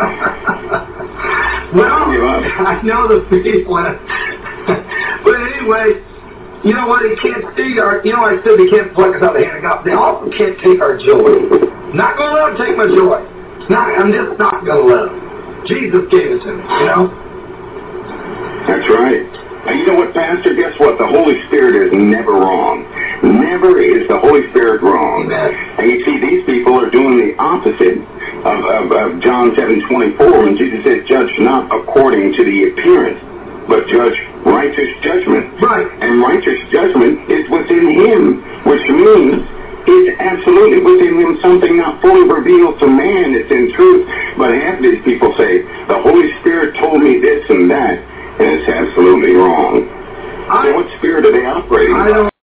F: Well, I, give up. I know the feeling. But anyway, you know what? He can't see our, you know, I said they can't pluck us out of the hand of God. They also can't take our joy. Not going to let them take my joy. Not, I'm just not going to let them. Jesus gave it to me, you know?
G: That's right. And you know what, Pastor? Guess what? The Holy Spirit is never wrong. Never is the Holy Spirit wrong.
F: Amen.
G: And you see, these people are doing the opposite of, of, of John seven twenty-four when Jesus says, judge not according to the appearance, but judge righteous judgment.
F: Right.
G: And righteous judgment is within him, which means it's absolutely within him, something not fully revealed to man. It's in truth. But half of these people say, the Holy Spirit told me this and that, and it's absolutely wrong. I, so what spirit are they operating
F: I
G: by?
F: don't.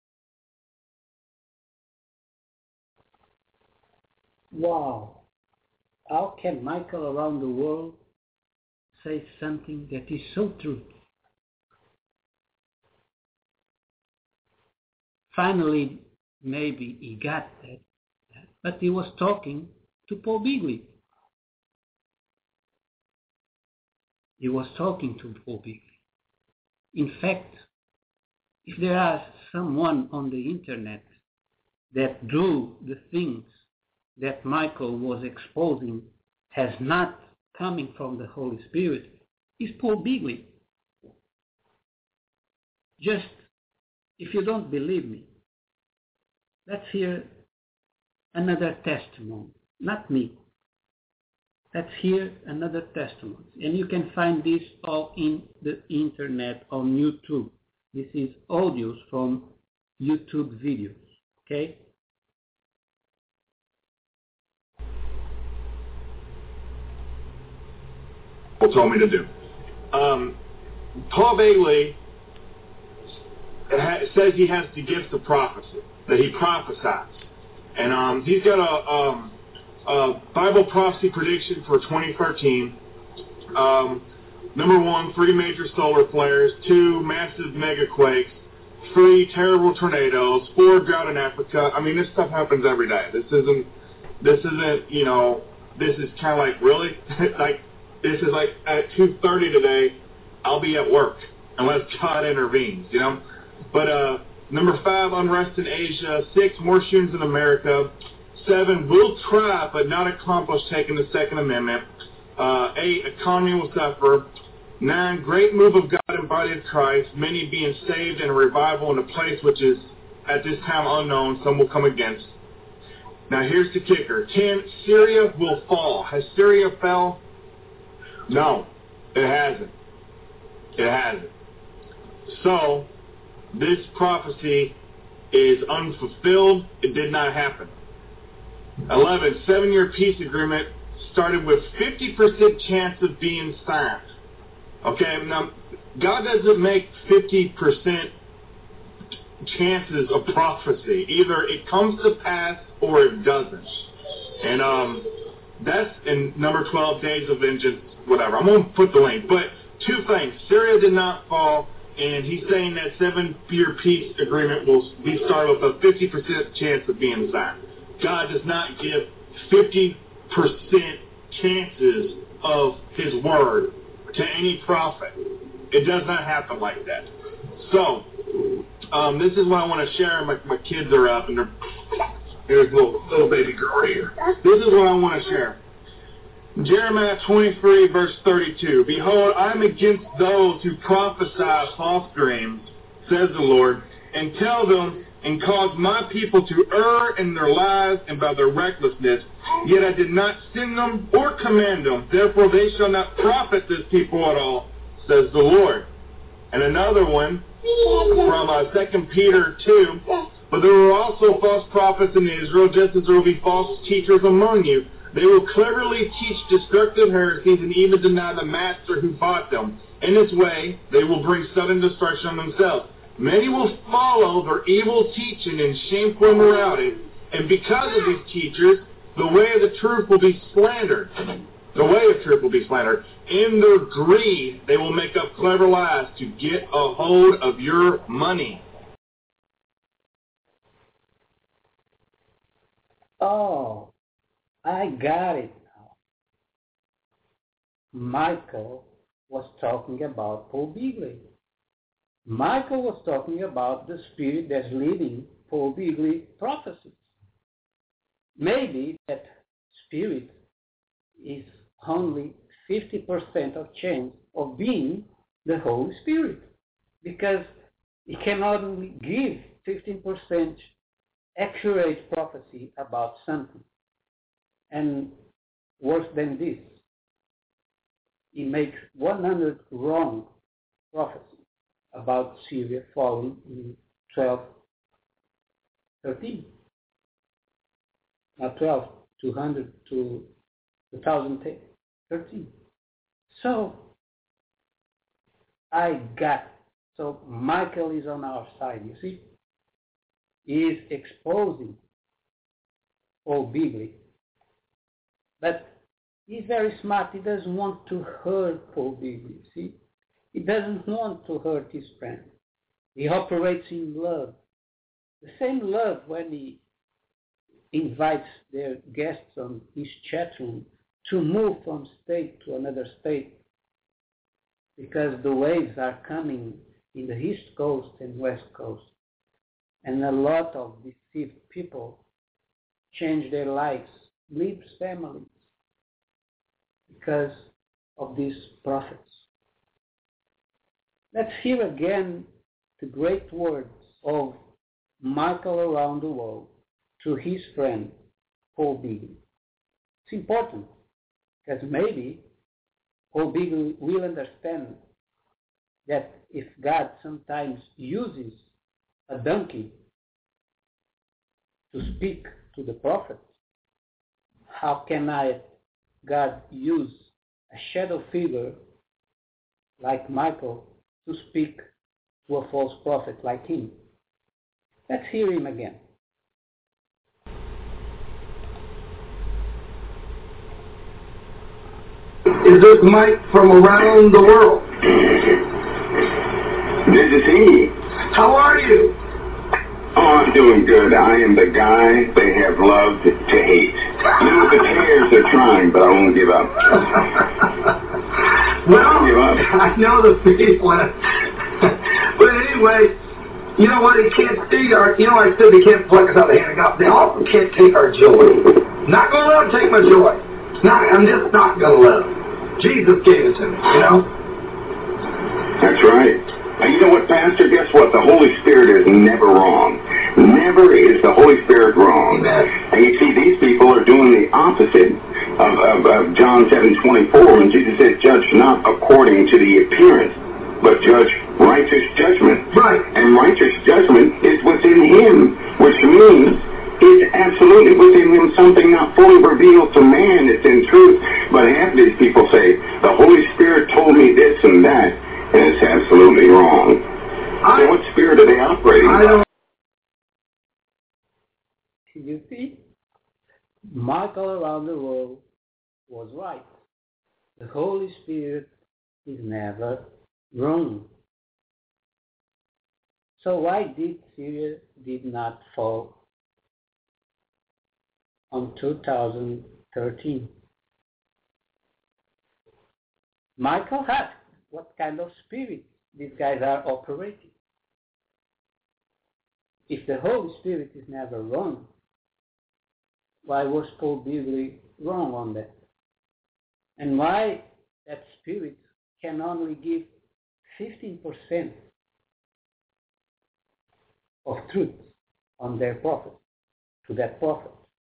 C: Wow. How can Michael around the world say something that is so true? Finally, maybe he got that, but he was talking to Paul Begley. He was talking to Paul Begley. In fact, if there are someone on the internet that do the things that Michael was exposing has not coming from the Holy Spirit, is Paul Begley. Just, if you don't believe me, let's hear another testimony, not me. Let's hear another testimony. And you can find this all in the internet on YouTube. This is audios from YouTube videos, okay?
H: Told me to do. Um, Paul Begley ha- says he has the gift of prophecy, that he prophesies. And um, he's got a, um, a Bible prophecy prediction for twenty thirteen. Um, number one, three major solar flares, two massive megaquakes, three terrible tornadoes, four drought in Africa. I mean, this stuff happens every day. This isn't, this isn't, you know, this is kind of like, really? like, This is like at two thirty today, I'll be at work unless God intervenes, you know. But uh, number five, unrest in Asia. Six, more shootings in America. Seven, will try but not accomplish taking the Second Amendment. Uh, eight, economy will suffer. Nine, great move of God and body of Christ. Many being saved and a revival in a place which is at this time unknown. Some will come against. Now here's the kicker. Ten, Syria will fall. Has Syria fell? No, it hasn't. It hasn't. So, this prophecy is unfulfilled. It did not happen. eleven, seven-year peace agreement started with fifty percent chance of being signed. Okay, now, God doesn't make fifty percent chances of prophecy. Either it comes to pass or it doesn't. And, um... that's in number twelve, Days of Vengeance, whatever. I'm going to put the link. But two things. Syria did not fall, and he's saying that seven-year peace agreement will be started with a fifty percent chance of being signed. God does not give fifty percent chances of his word to any prophet. It does not happen like that. So, um, this is what I want to share. My, my kids are up, and they're... Here's a little, little baby girl right here. This is what I want to share. Jeremiah twenty-three, verse thirty-two. Behold, I am against those who prophesy false dreams, says the Lord, and tell them, and cause my people to err in their lies and by their recklessness. Yet I did not send them or command them. Therefore they shall not profit this people at all, says the Lord. And another one from uh, Second Peter two, but there were also false prophets in Israel, just as there will be false teachers among you. They will cleverly teach destructive heresies and even deny the master who bought them. In this way, they will bring sudden destruction on themselves. Many will follow their evil teaching and shameful immorality, and because of these teachers, the way of the truth will be slandered. The way of truth will be slandered. In their greed, they will make up clever lies to get a hold of your money.
C: Oh, I got it now. Michael was talking about Paul Beagley. Michael was talking about the spirit that's leading Paul Beagley prophecies. Maybe that spirit is only fifty percent of chance of being the Holy Spirit, because it can only give fifteen percent accurate prophecy about something. And worse than this, it makes one hundred wrong prophecy about Syria falling in twelve thirteen. Not twelve, two hundred to two thousand thirteen. So, I got, so Michael is on our side, you see? He is exposing Paul Beagley. But he's very smart. He doesn't want to hurt Paul Beagley, see? He doesn't want to hurt his friend. He operates in love. The same love when he invites their guests on his chat room to move from state to another state, because the waves are coming in the East Coast and West Coast. And a lot of deceived people change their lives, leave families, because of these prophets. Let's hear again the great words of Michael around the world to his friend Paul Beagley. It's important, because maybe Paul Beagley will understand that if God sometimes uses a donkey to speak to the prophets, how can I, God, use a shadow figure like Michael to speak to a false prophet like him? Let's hear him again.
F: Is this Mike from around the world?
G: This is he.
F: How are you?
G: Oh, I'm doing good. I am the guy they have loved to hate. You know, the tears are trying, but I won't give up.
F: Well,
G: I won't give up.
F: I know the feeling. But anyway, you know what? They can't take our, you know, I said they can't pluck us out of the hand of God. They also can't take our joy. Not going to let them take my joy. Not, I'm just not going to let them. Jesus gave it to me, you know?
G: That's right. And you know what, Pastor? Guess what? The Holy Spirit is never wrong. Never is the Holy Spirit wrong.
F: Amen.
G: And you see, these people are doing the opposite of, of, of John seven twenty-four, when Jesus said, judge not according to the appearance, but judge righteous judgment.
F: Right.
G: And righteous judgment is within him, which means it's absolutely within him, something not fully revealed to man. It's in truth. But half of these people say, the Holy Spirit told me this and that, and it's absolutely wrong. I, so what spirit are they operating
F: I
G: by?
F: don't.
C: You see, Michael around the world was right. The Holy Spirit is never wrong. So why did Syria did not fall on two thousand thirteen? Michael asked what kind of spirit these guys are operating. If the Holy Spirit is never wrong, why was Paul Beagley wrong on that? And why that spirit can only give fifteen percent of truth on their prophet, to that prophet?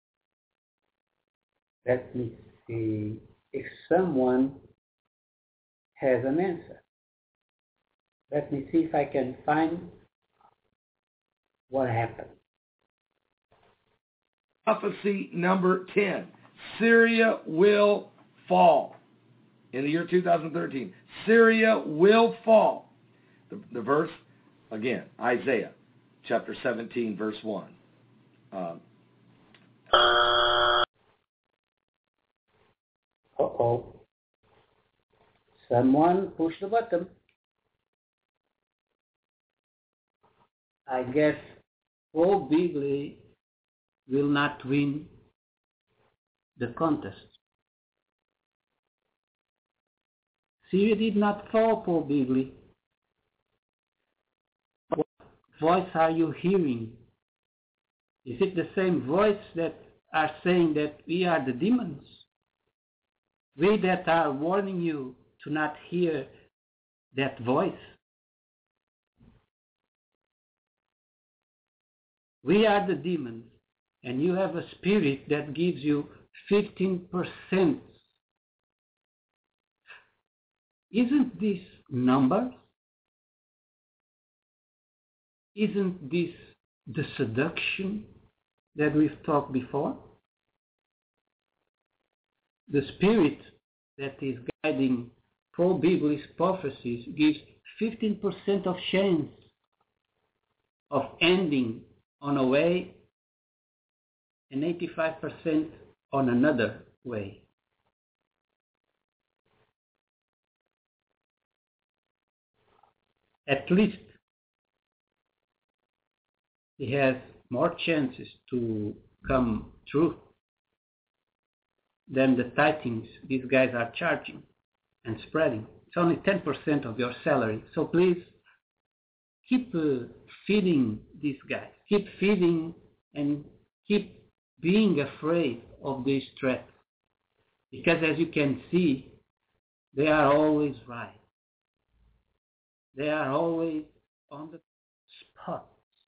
C: Let me see if someone has an answer. Let me see if I can find what happened.
I: Prophecy number ten. Syria will fall. In the year two thousand thirteen. Syria will fall. The, the verse, again, Isaiah chapter seventeen, verse one. Um,
C: Uh-oh. Someone pushed the button. I guess Paul Beagley will not win the contest. Syria did not fall, Paul Beagley. What voice are you hearing? Is it the same voice that are saying that we are the demons? We that are warning you to not hear that voice. We are the demons, and you have a spirit that gives you fifteen percent. Isn't this numbers? Isn't this the seduction that we've talked before? The spirit that is guiding Paul Beagley's prophecies gives fifteen percent of chance of ending on a way and eighty-five percent on another way. At least he has more chances to come true than the tithings these guys are charging and spreading. It's only ten percent of your salary. So please keep uh, feeding these guys. Keep feeding and keep being afraid of these threats. Because as you can see, they are always right. They are always on the spot.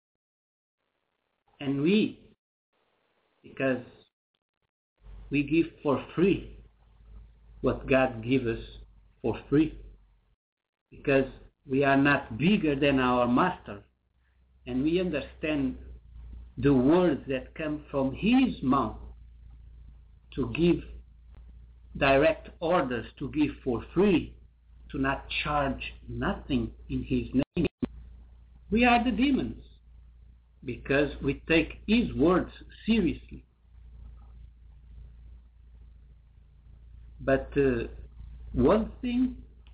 C: And we, because we give for free what God gives us for free. Because we are not bigger than our master. And we understand the words that come from his mouth to give direct orders to give for free, to not charge nothing in his name. We are the demons because we take his words seriously. But uh, one thing,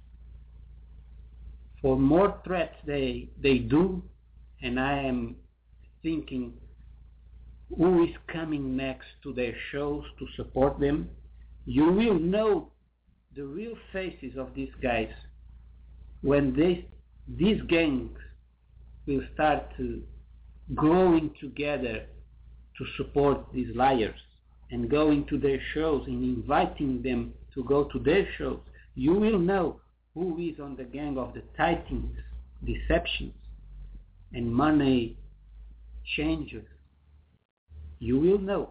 C: for more threats they they do, and I am thinking who is coming next to their shows to support them, you will know the real faces of these guys when they, these gangs will start uh, growing together to support these liars and going to their shows and inviting them to go to their shows. You will know who is on the gang of the tithings, deceptions, and money changers. You will know.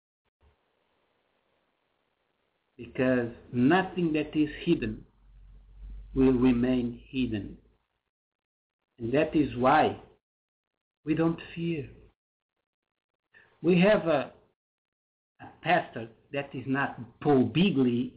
C: Because nothing that is hidden will remain hidden. And that is why we don't fear. We have a, a pastor that is not Paul Beagley,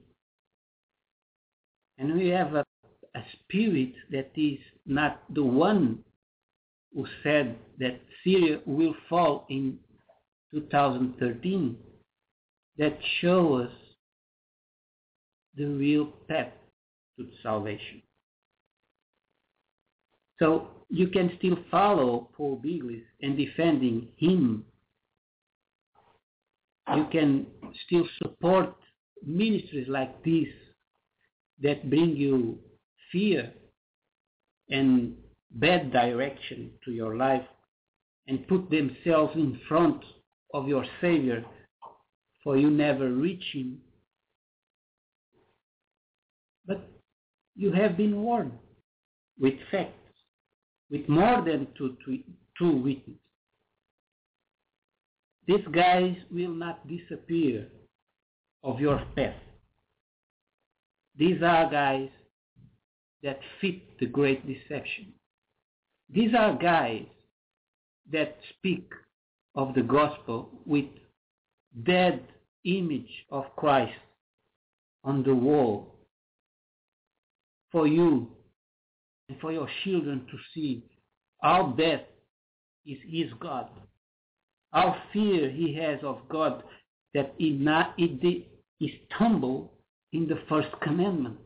C: and we have a, a spirit that is not the one who said that Syria will fall in two thousand thirteen, that show us the real path to salvation. So you can still follow Paul Beagley and defending him. You can still support ministries like this that bring you fear and bad direction to your life and put themselves in front of your Savior for you never reach him. But you have been warned with facts, with more than two, two, two witnesses. These guys will not disappear of your path. These are guys that fit the great deception. These are guys that speak of the gospel with dead image of Christ on the wall for you and for your children to see how bad is his God, how fear he has of God, that he, not, he, did, he stumbled in the first commandment.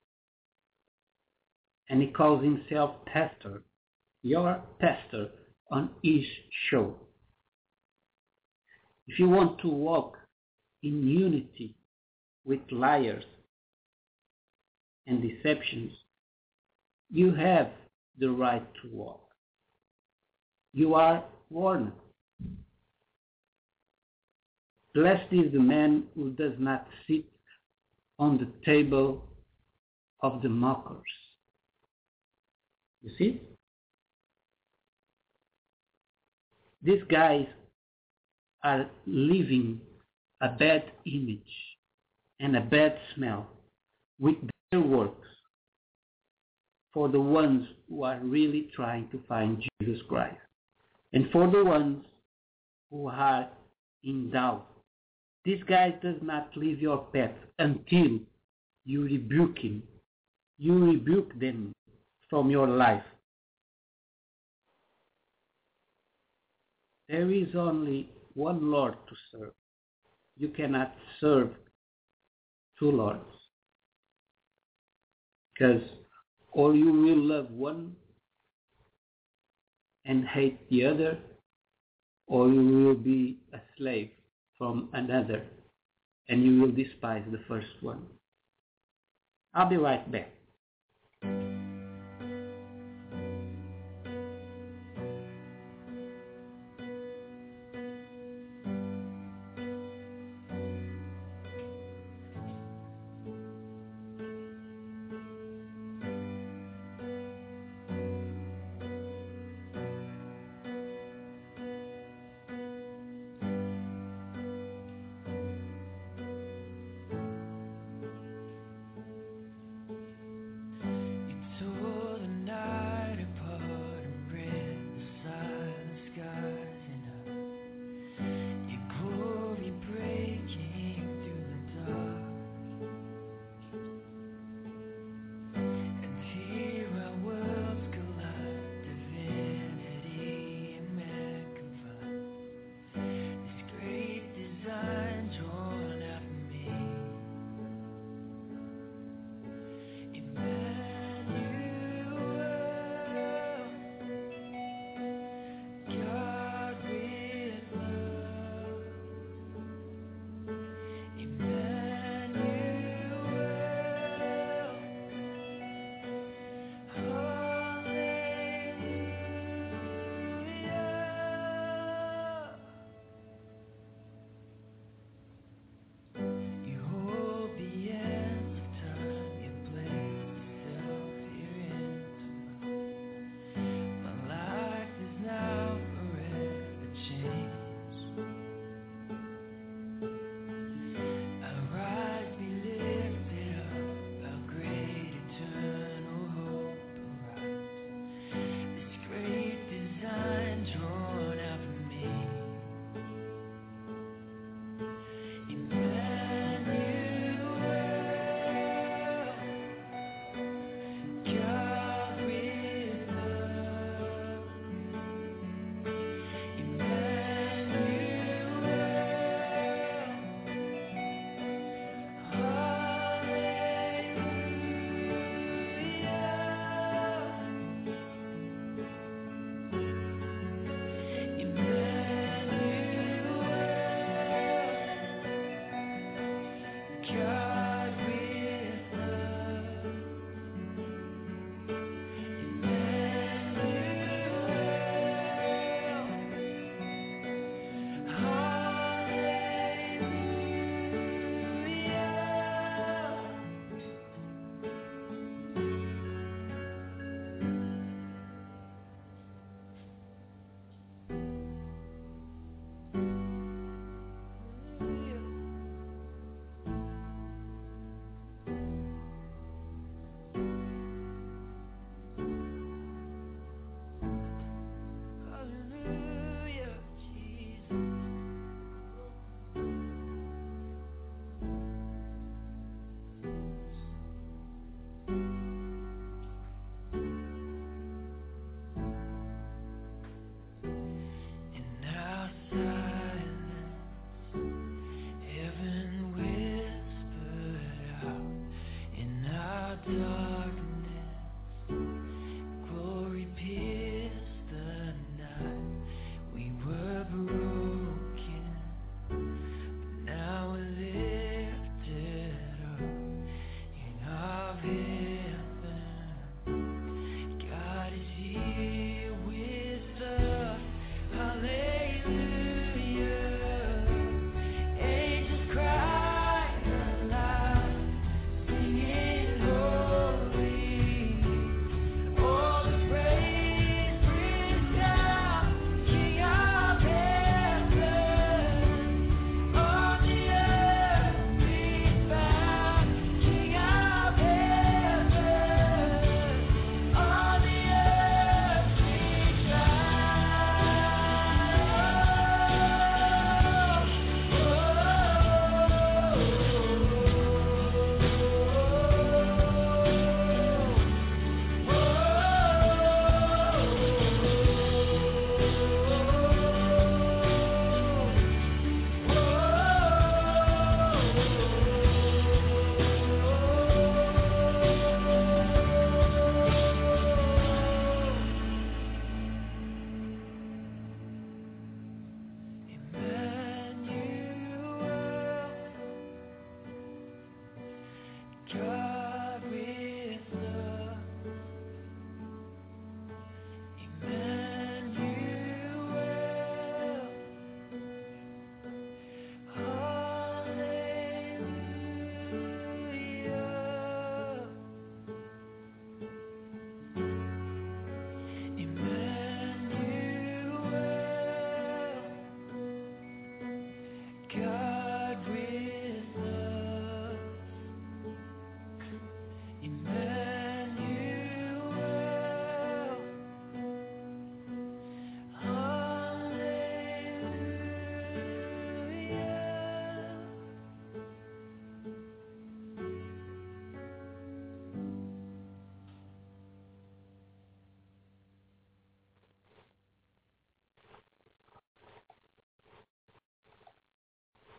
C: And he calls himself pastor, your pastor, on his show. If you want to walk in unity with liars and deceptions, you have the right to walk. You are warned. Blessed is the man who does not sit on the table of the mockers. You see? These guys are leaving a bad image and a bad smell with their works for the ones who are really trying to find Jesus Christ. And for the ones who are in doubt, this guy does not leave your path until you rebuke him. You rebuke them from your life. There is only one Lord to serve. You cannot serve two lords. Because or you will love one and hate the other, or you will be a slave from another and you will despise the first one. I'll be right back.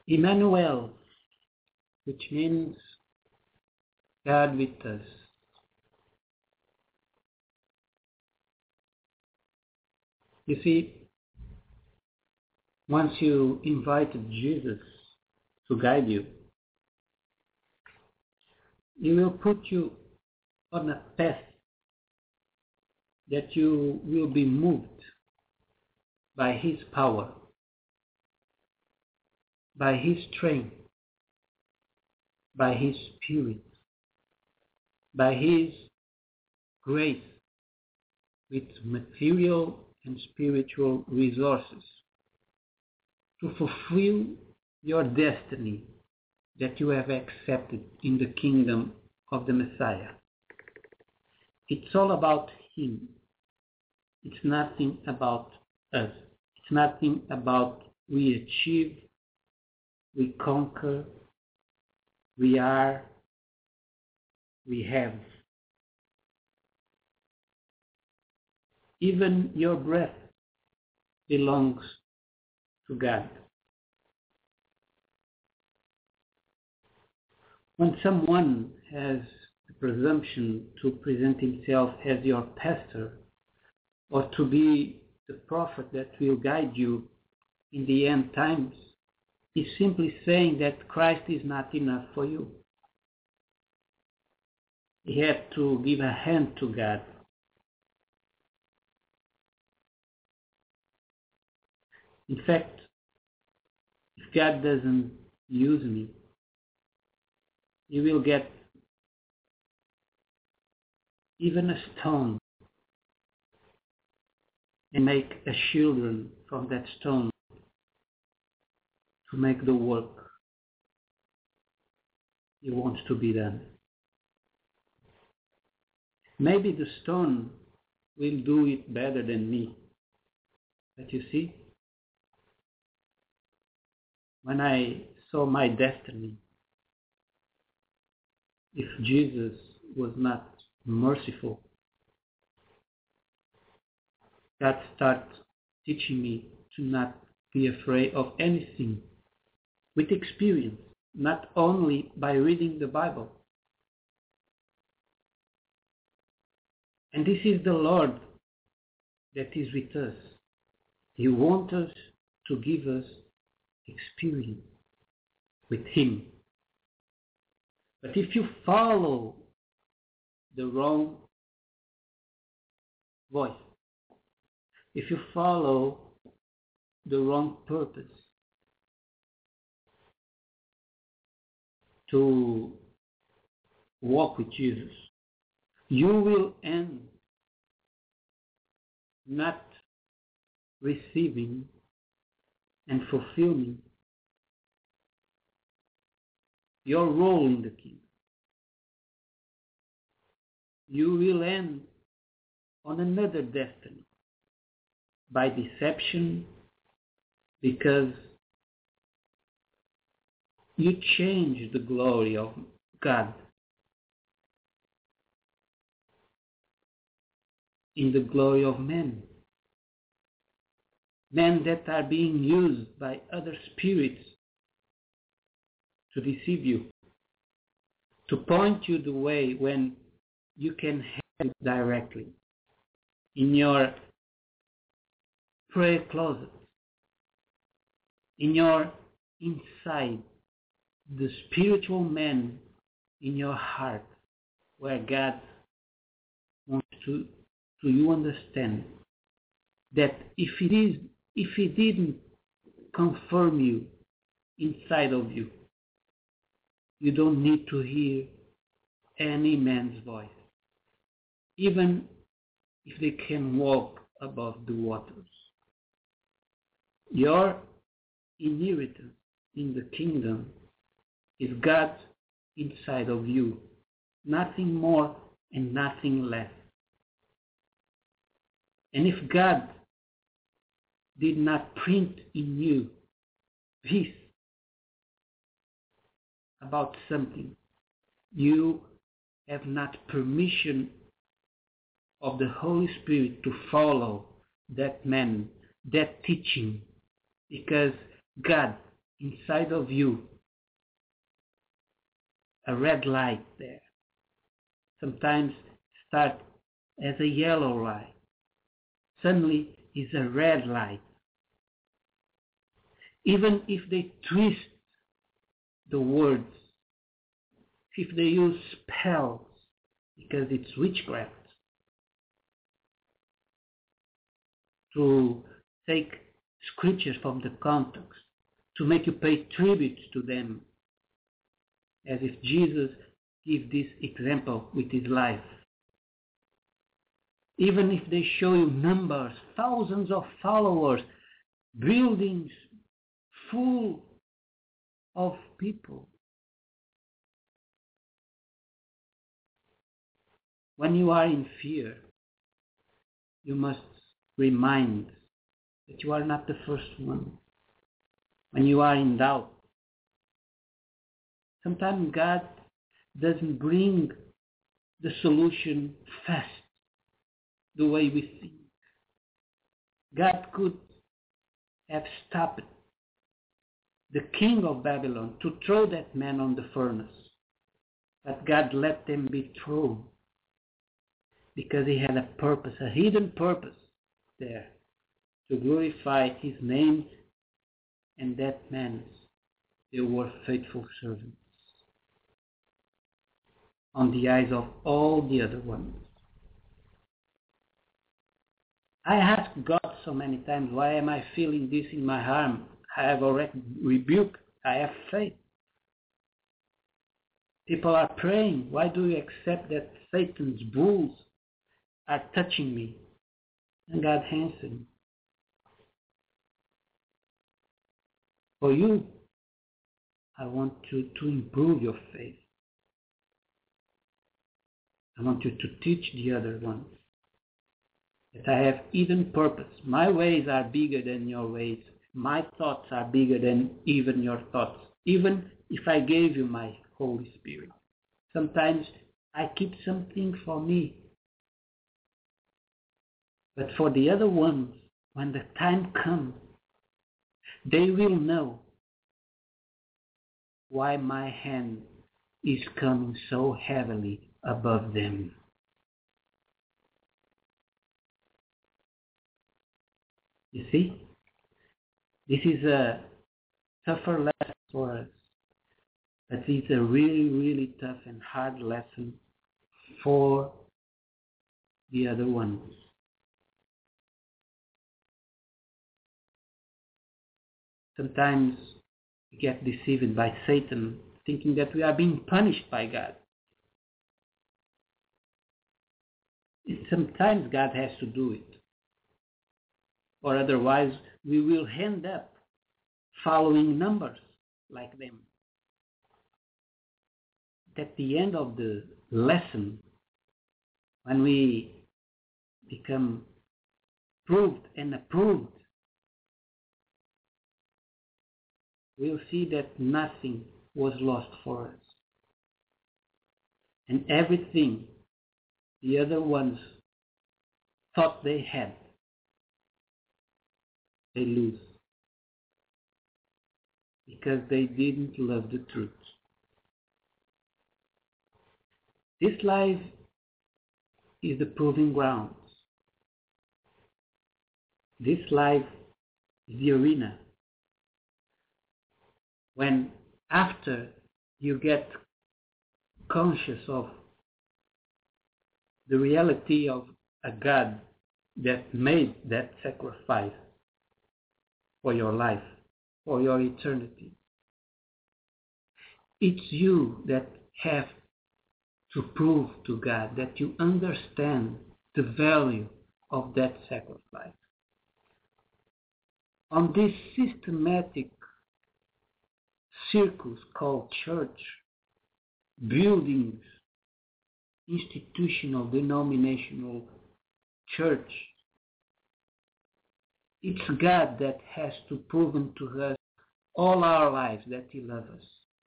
C: Emmanuel, which means God with us. You see, once you invited Jesus to guide you, He will put you on a path that you will be moved by His power, by His strength, by His Spirit, by His grace, with material and spiritual resources to fulfill your destiny that you have accepted in the kingdom of the Messiah. It's all about Him. It's nothing about us. It's nothing about we achieve, we conquer, we are, we have. Even your breath belongs to God. When someone has the presumption to present himself as your pastor or to be the prophet that will guide you in the end times, he's simply saying that Christ is not enough for you. He had to give a hand to God. In fact, if God doesn't use me, He will get even a stone and make a children from that stone to make the work He wants to be done. Maybe the stone will do it better than me. But you see, when I saw my destiny, if Jesus was not merciful, God started teaching me to not be afraid of anything with experience, not only by reading the Bible. And this is the Lord that is with us. He wants us to give us experience with Him. But if you follow the wrong voice, if you follow the wrong purpose to walk with Jesus, you will end not receiving and fulfilling your role in the kingdom. You will end on another destiny by deception, because you change the glory of God in the glory of men. Men that are being used by other spirits to deceive you, to point you the way when you can have it directly in your prayer closet, in your inside, the spiritual man in your heart, where God wants to, to you understand that if it is, if He didn't confirm you inside of you, you don't need to hear any man's voice, even if they can walk above the waters. Your inheritance in the kingdom is God inside of you, nothing more and nothing less. And if God did not print in you peace about something, you have not permission of the Holy Spirit to follow that man, that teaching, because God inside of you a red light there. Sometimes start as a yellow light. Suddenly is a red light. Even if they twist the words, if they use spells, because it's witchcraft, to take scriptures from the context, to make you pay tribute to them, as if Jesus gave this example with his life. Even if they show you numbers, thousands of followers, buildings full of people. When you are in fear, you must remind that you are not the first one. When you are in doubt, sometimes God doesn't bring the solution fast the way we think. God could have stopped the king of Babylon to throw that man on the furnace, but God let them be thrown because he had a purpose, a hidden purpose there to glorify his name, and that man, they were faithful servants on the eyes of all the other ones. I asked God so many times, why am I feeling this in my heart? I have already rebuked. I have faith. People are praying. Why do you accept that Satan's bulls are touching me? And God answered, for you, I want you to improve your faith. I want you to teach the other ones that I have hidden purpose. My ways are bigger than your ways. My thoughts are bigger than even your thoughts. Even if I gave you my Holy Spirit. Sometimes I keep something for me. But for the other ones, when the time comes, they will know why my hand is coming so heavily above them. You see? This is a tougher lesson for us. But it's a really, really tough and hard lesson for the other ones. Sometimes we get deceived by Satan, thinking that we are being punished by God. And sometimes God has to do it. Or otherwise, we will end up following numbers like them. At the end of the lesson, when we become proved and approved, we'll see that nothing was lost for us. And everything the other ones thought they had, they lose. Because they didn't love the truth. This life is the proving grounds. This life is the arena. When after you get conscious of the reality of a God that made that sacrifice for your life, for your eternity, it's you that have to prove to God that you understand the value of that sacrifice. On this systematic circus called church, buildings, institutional, denominational church, it's God that has to prove to us all our lives that He loves us.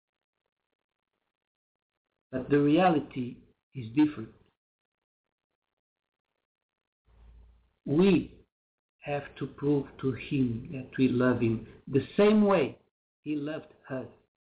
C: But the reality is different. We have to prove to Him that we love Him the same way He loved us.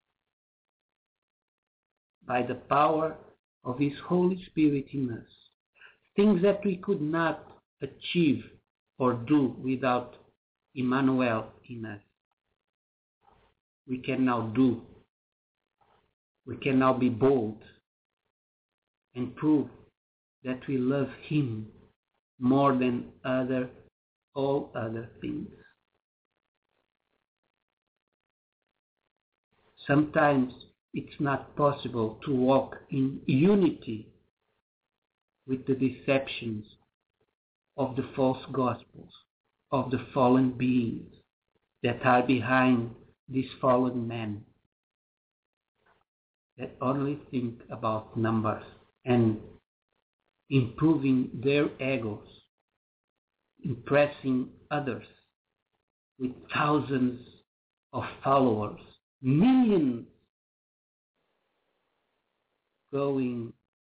C: By the power of His Holy Spirit in us. Things that we could not achieve or do without Emmanuel in us. We can now do. We can now be bold and prove that we love Him more than other all other things. Sometimes it's not possible to walk in unity with the deceptions of the false gospels, of the fallen beings that are behind these fallen men that only think about numbers and improving their egos, impressing others with thousands of followers, millions going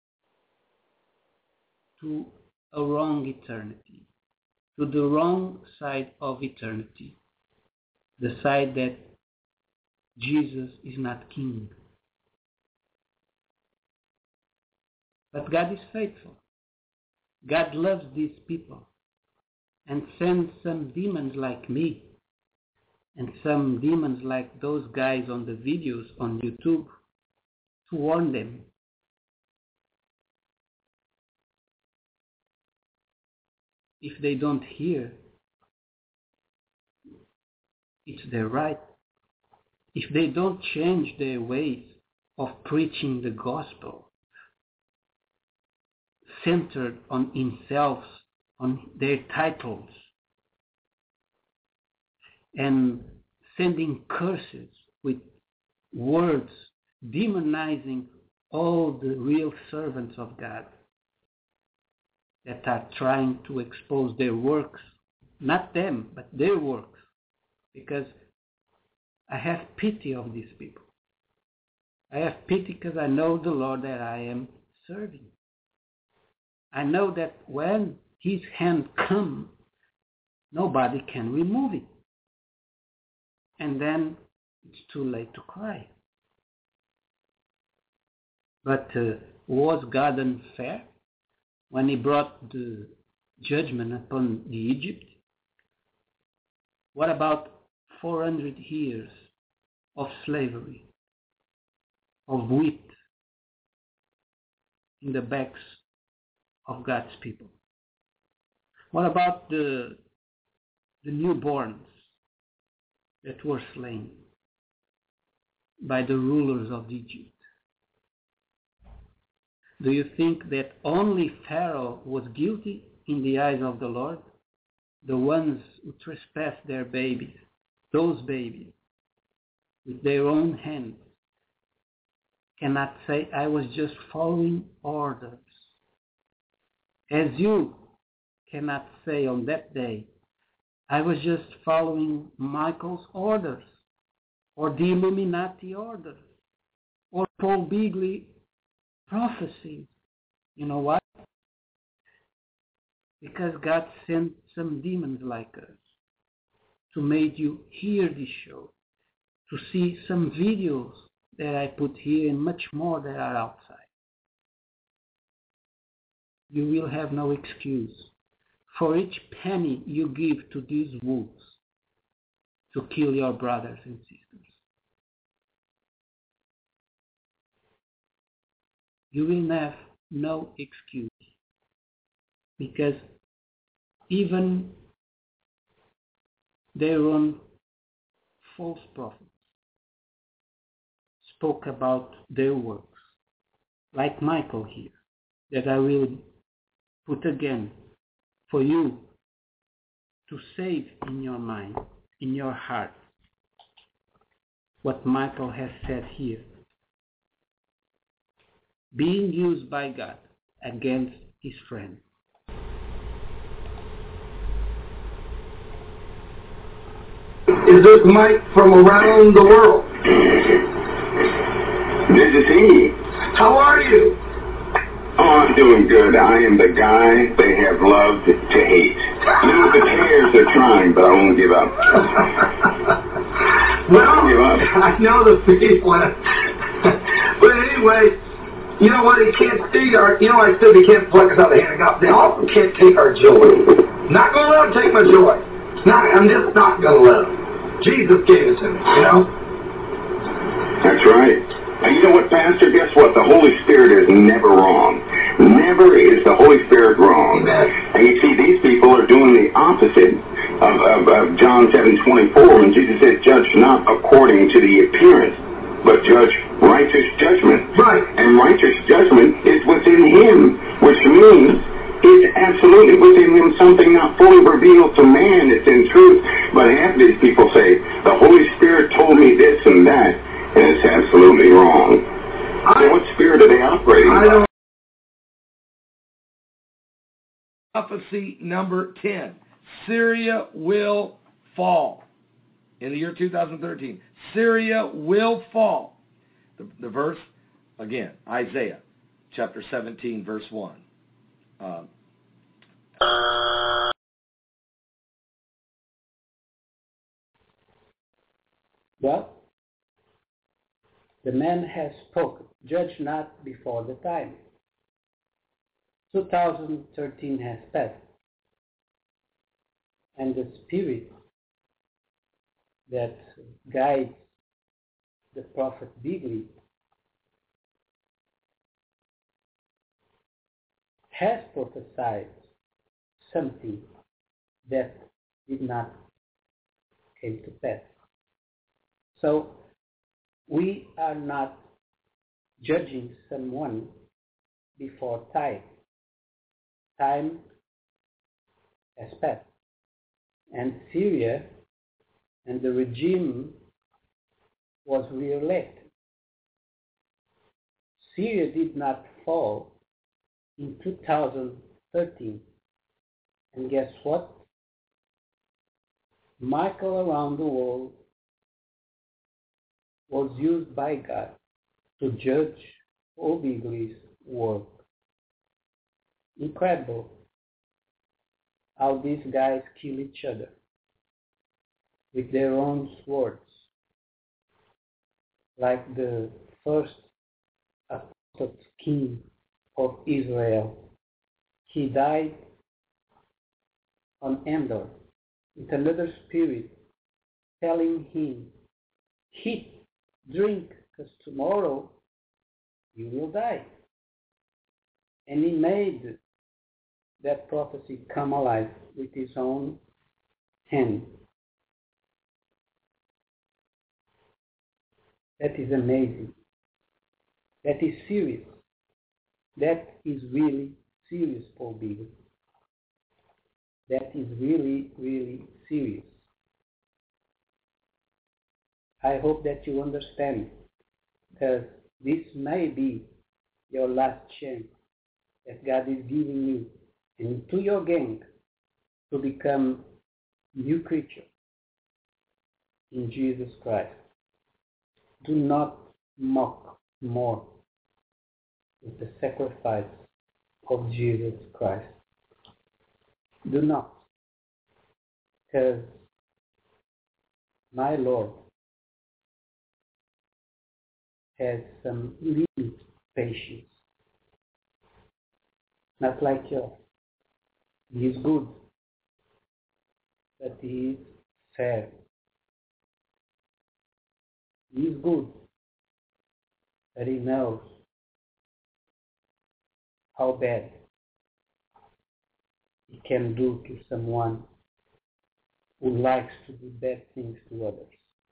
C: to a wrong eternity, to the wrong side of eternity, the side that Jesus is not king. But God is faithful. God loves these people and sends some demons like me and some demons like those guys on the videos on YouTube to warn them. If they don't hear, it's their right. If they don't change their ways of preaching the gospel, centered on themselves, on their titles, and sending curses with words, demonizing all the real servants of God that are trying to expose their works, not them, but their works, because I have pity of these people. I have pity because I know the Lord that I am serving. I know that when His hand comes, nobody can remove it. And then it's too late to cry. But uh, was God unfair when He brought the judgment upon the Egypt? What about four hundred years of slavery, of whip in the backs of God's people? What about the, the newborns that were slain by the rulers of Egypt? Do you think that only Pharaoh was guilty in the eyes of the Lord? The ones who trespassed their babies, those babies, with their own hands, cannot say, I was just following orders. As you cannot say on that day, I was just following Michael's orders, or the Illuminati orders, or Paul Beagley prophecies. You know why? Because God sent some demons like us to make you hear this show, to see some videos that I put here and much more that are outside. You will have no excuse. For each penny you give to these wolves to kill your brothers and sisters, you will have no excuse, because even their own false prophets spoke about their works, like Michael here, that I will put again for you to save in your mind, in your heart, what Michael has said here. Being used by God against his friend.
F: Is this Mike from around the world?
G: This is he.
F: How are you?
G: Oh, I'm doing good. I am the guy they have loved to hate. You know, the tears are trying, but I won't give up.
F: Well, I know the feeling. But anyway, you know what? He can't take our, you know, I said he can't pluck us out of the hand of God. They also can't take our joy. Not going to let him take my joy. Not, I'm just not going to let him. Jesus gave it to me, you know?
G: That's right. And you know what, Pastor? Guess what? The Holy Spirit is never wrong. Never is the Holy Spirit wrong.
F: Amen.
G: And you see, these people are doing the opposite of, of, of John seven twenty-four, when Jesus said, judge not according to the appearance, but judge righteous judgment.
F: Right.
G: And righteous judgment is within him, which means it's absolutely within him something not fully revealed to man. It's in truth. But half of these people say, the Holy Spirit told me this and that, and it's absolutely wrong.
F: I,
G: so what spirit are they operating
F: I
G: by?
F: don't
I: Prophecy number ten. Syria will fall. In the year two thousand thirteen. Syria will fall. The, the verse, again, Isaiah chapter seventeen, verse one. Um,
C: Well, the man has spoken. Judge not before the time. two thousand thirteen has passed. And the spirit that guides the prophet Bigli has prophesied something that did not come to pass. So we are not judging someone before time. Time has passed. And Syria and the regime was re-elected. Syria did not fall in two thousand thirteen. And guess what? Michael around the world was used by God to judge Obigli's work. Incredible how these guys kill each other with their own swords. Like the first apostate king of Israel. He died on Endor with another spirit telling him, eat, drink, because tomorrow you will die. And he made that prophecy come alive with his own hand. That is amazing. That is serious. That is really serious, Paul Bigli. That is really, really serious. I hope that you understand, because this may be your last chance that God is giving you and to your gang to become new creature in Jesus Christ. Do not mock more with the sacrifice of Jesus Christ. Do not, because my Lord has some limit patience, not like yours. He is good, but he is fair. He is good, but he knows how bad he can do to someone who likes to do bad things to others.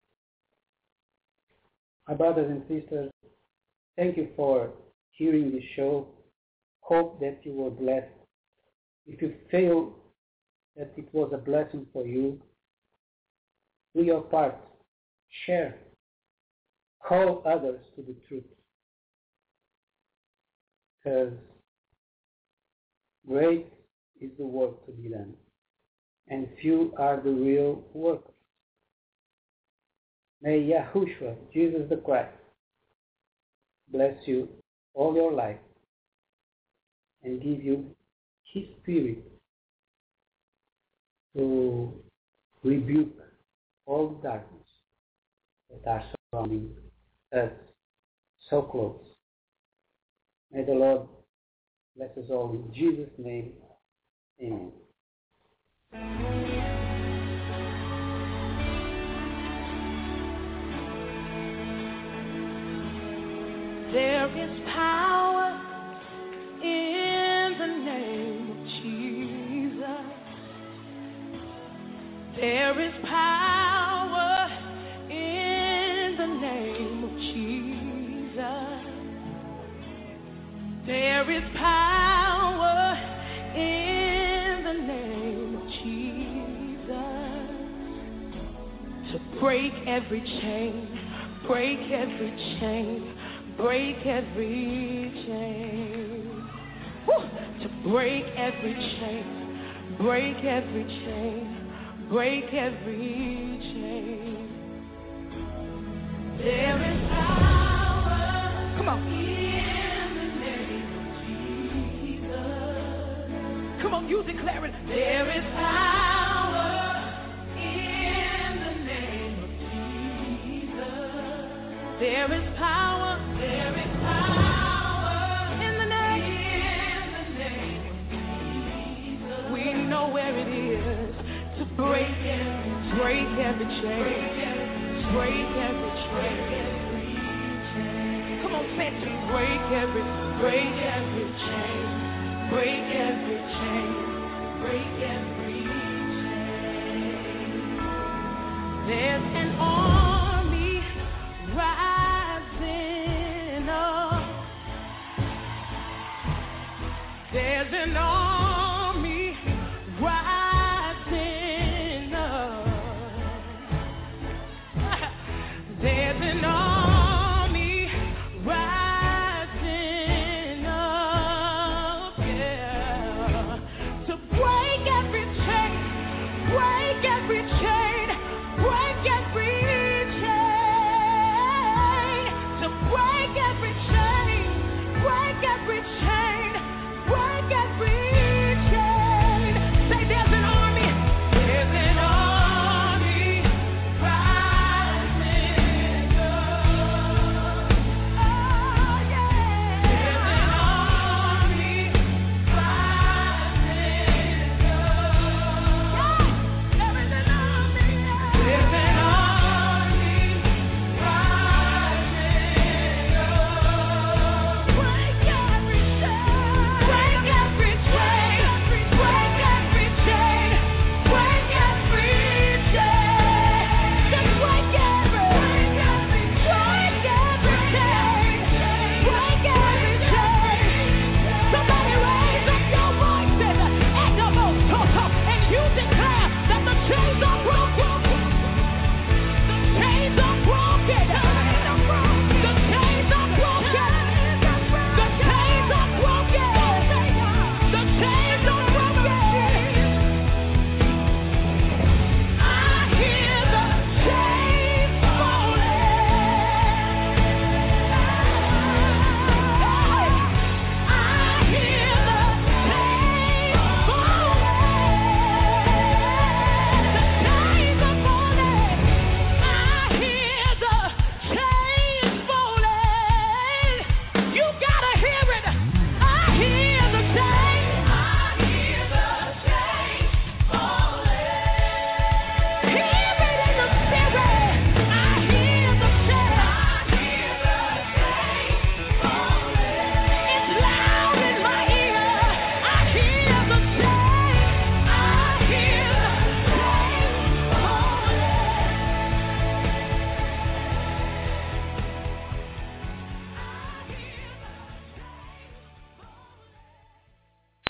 C: My brothers and sisters, thank you for hearing this show. Hope that you were blessed. If you feel that it was a blessing for you, do your part. Share. Call others to the truth. Because great is the work to be done, and few are the real workers. May Yahushua, Jesus the Christ, bless you all your life and give you His Spirit to rebuke all darkness that are surrounding us so close. May the Lord bless us all in Jesus' name. Amen.
J: There is power in the name of Jesus. There is power in the name of Jesus. There is power in the name of Jesus to break every chain, break every chain. Break every chain. Woo! To break every chain. Break every chain. Break every chain. There is power. Come on. In the name of Jesus. Come on, you declare it. There is power in the name of Jesus. There is power. There is power in the name, in the name of Jesus. We know where it is to break every, break every chain, break every chain. Come on, say it to me. Break every, break every chain, break every chain, break every chain. There's an army rising. There's an army.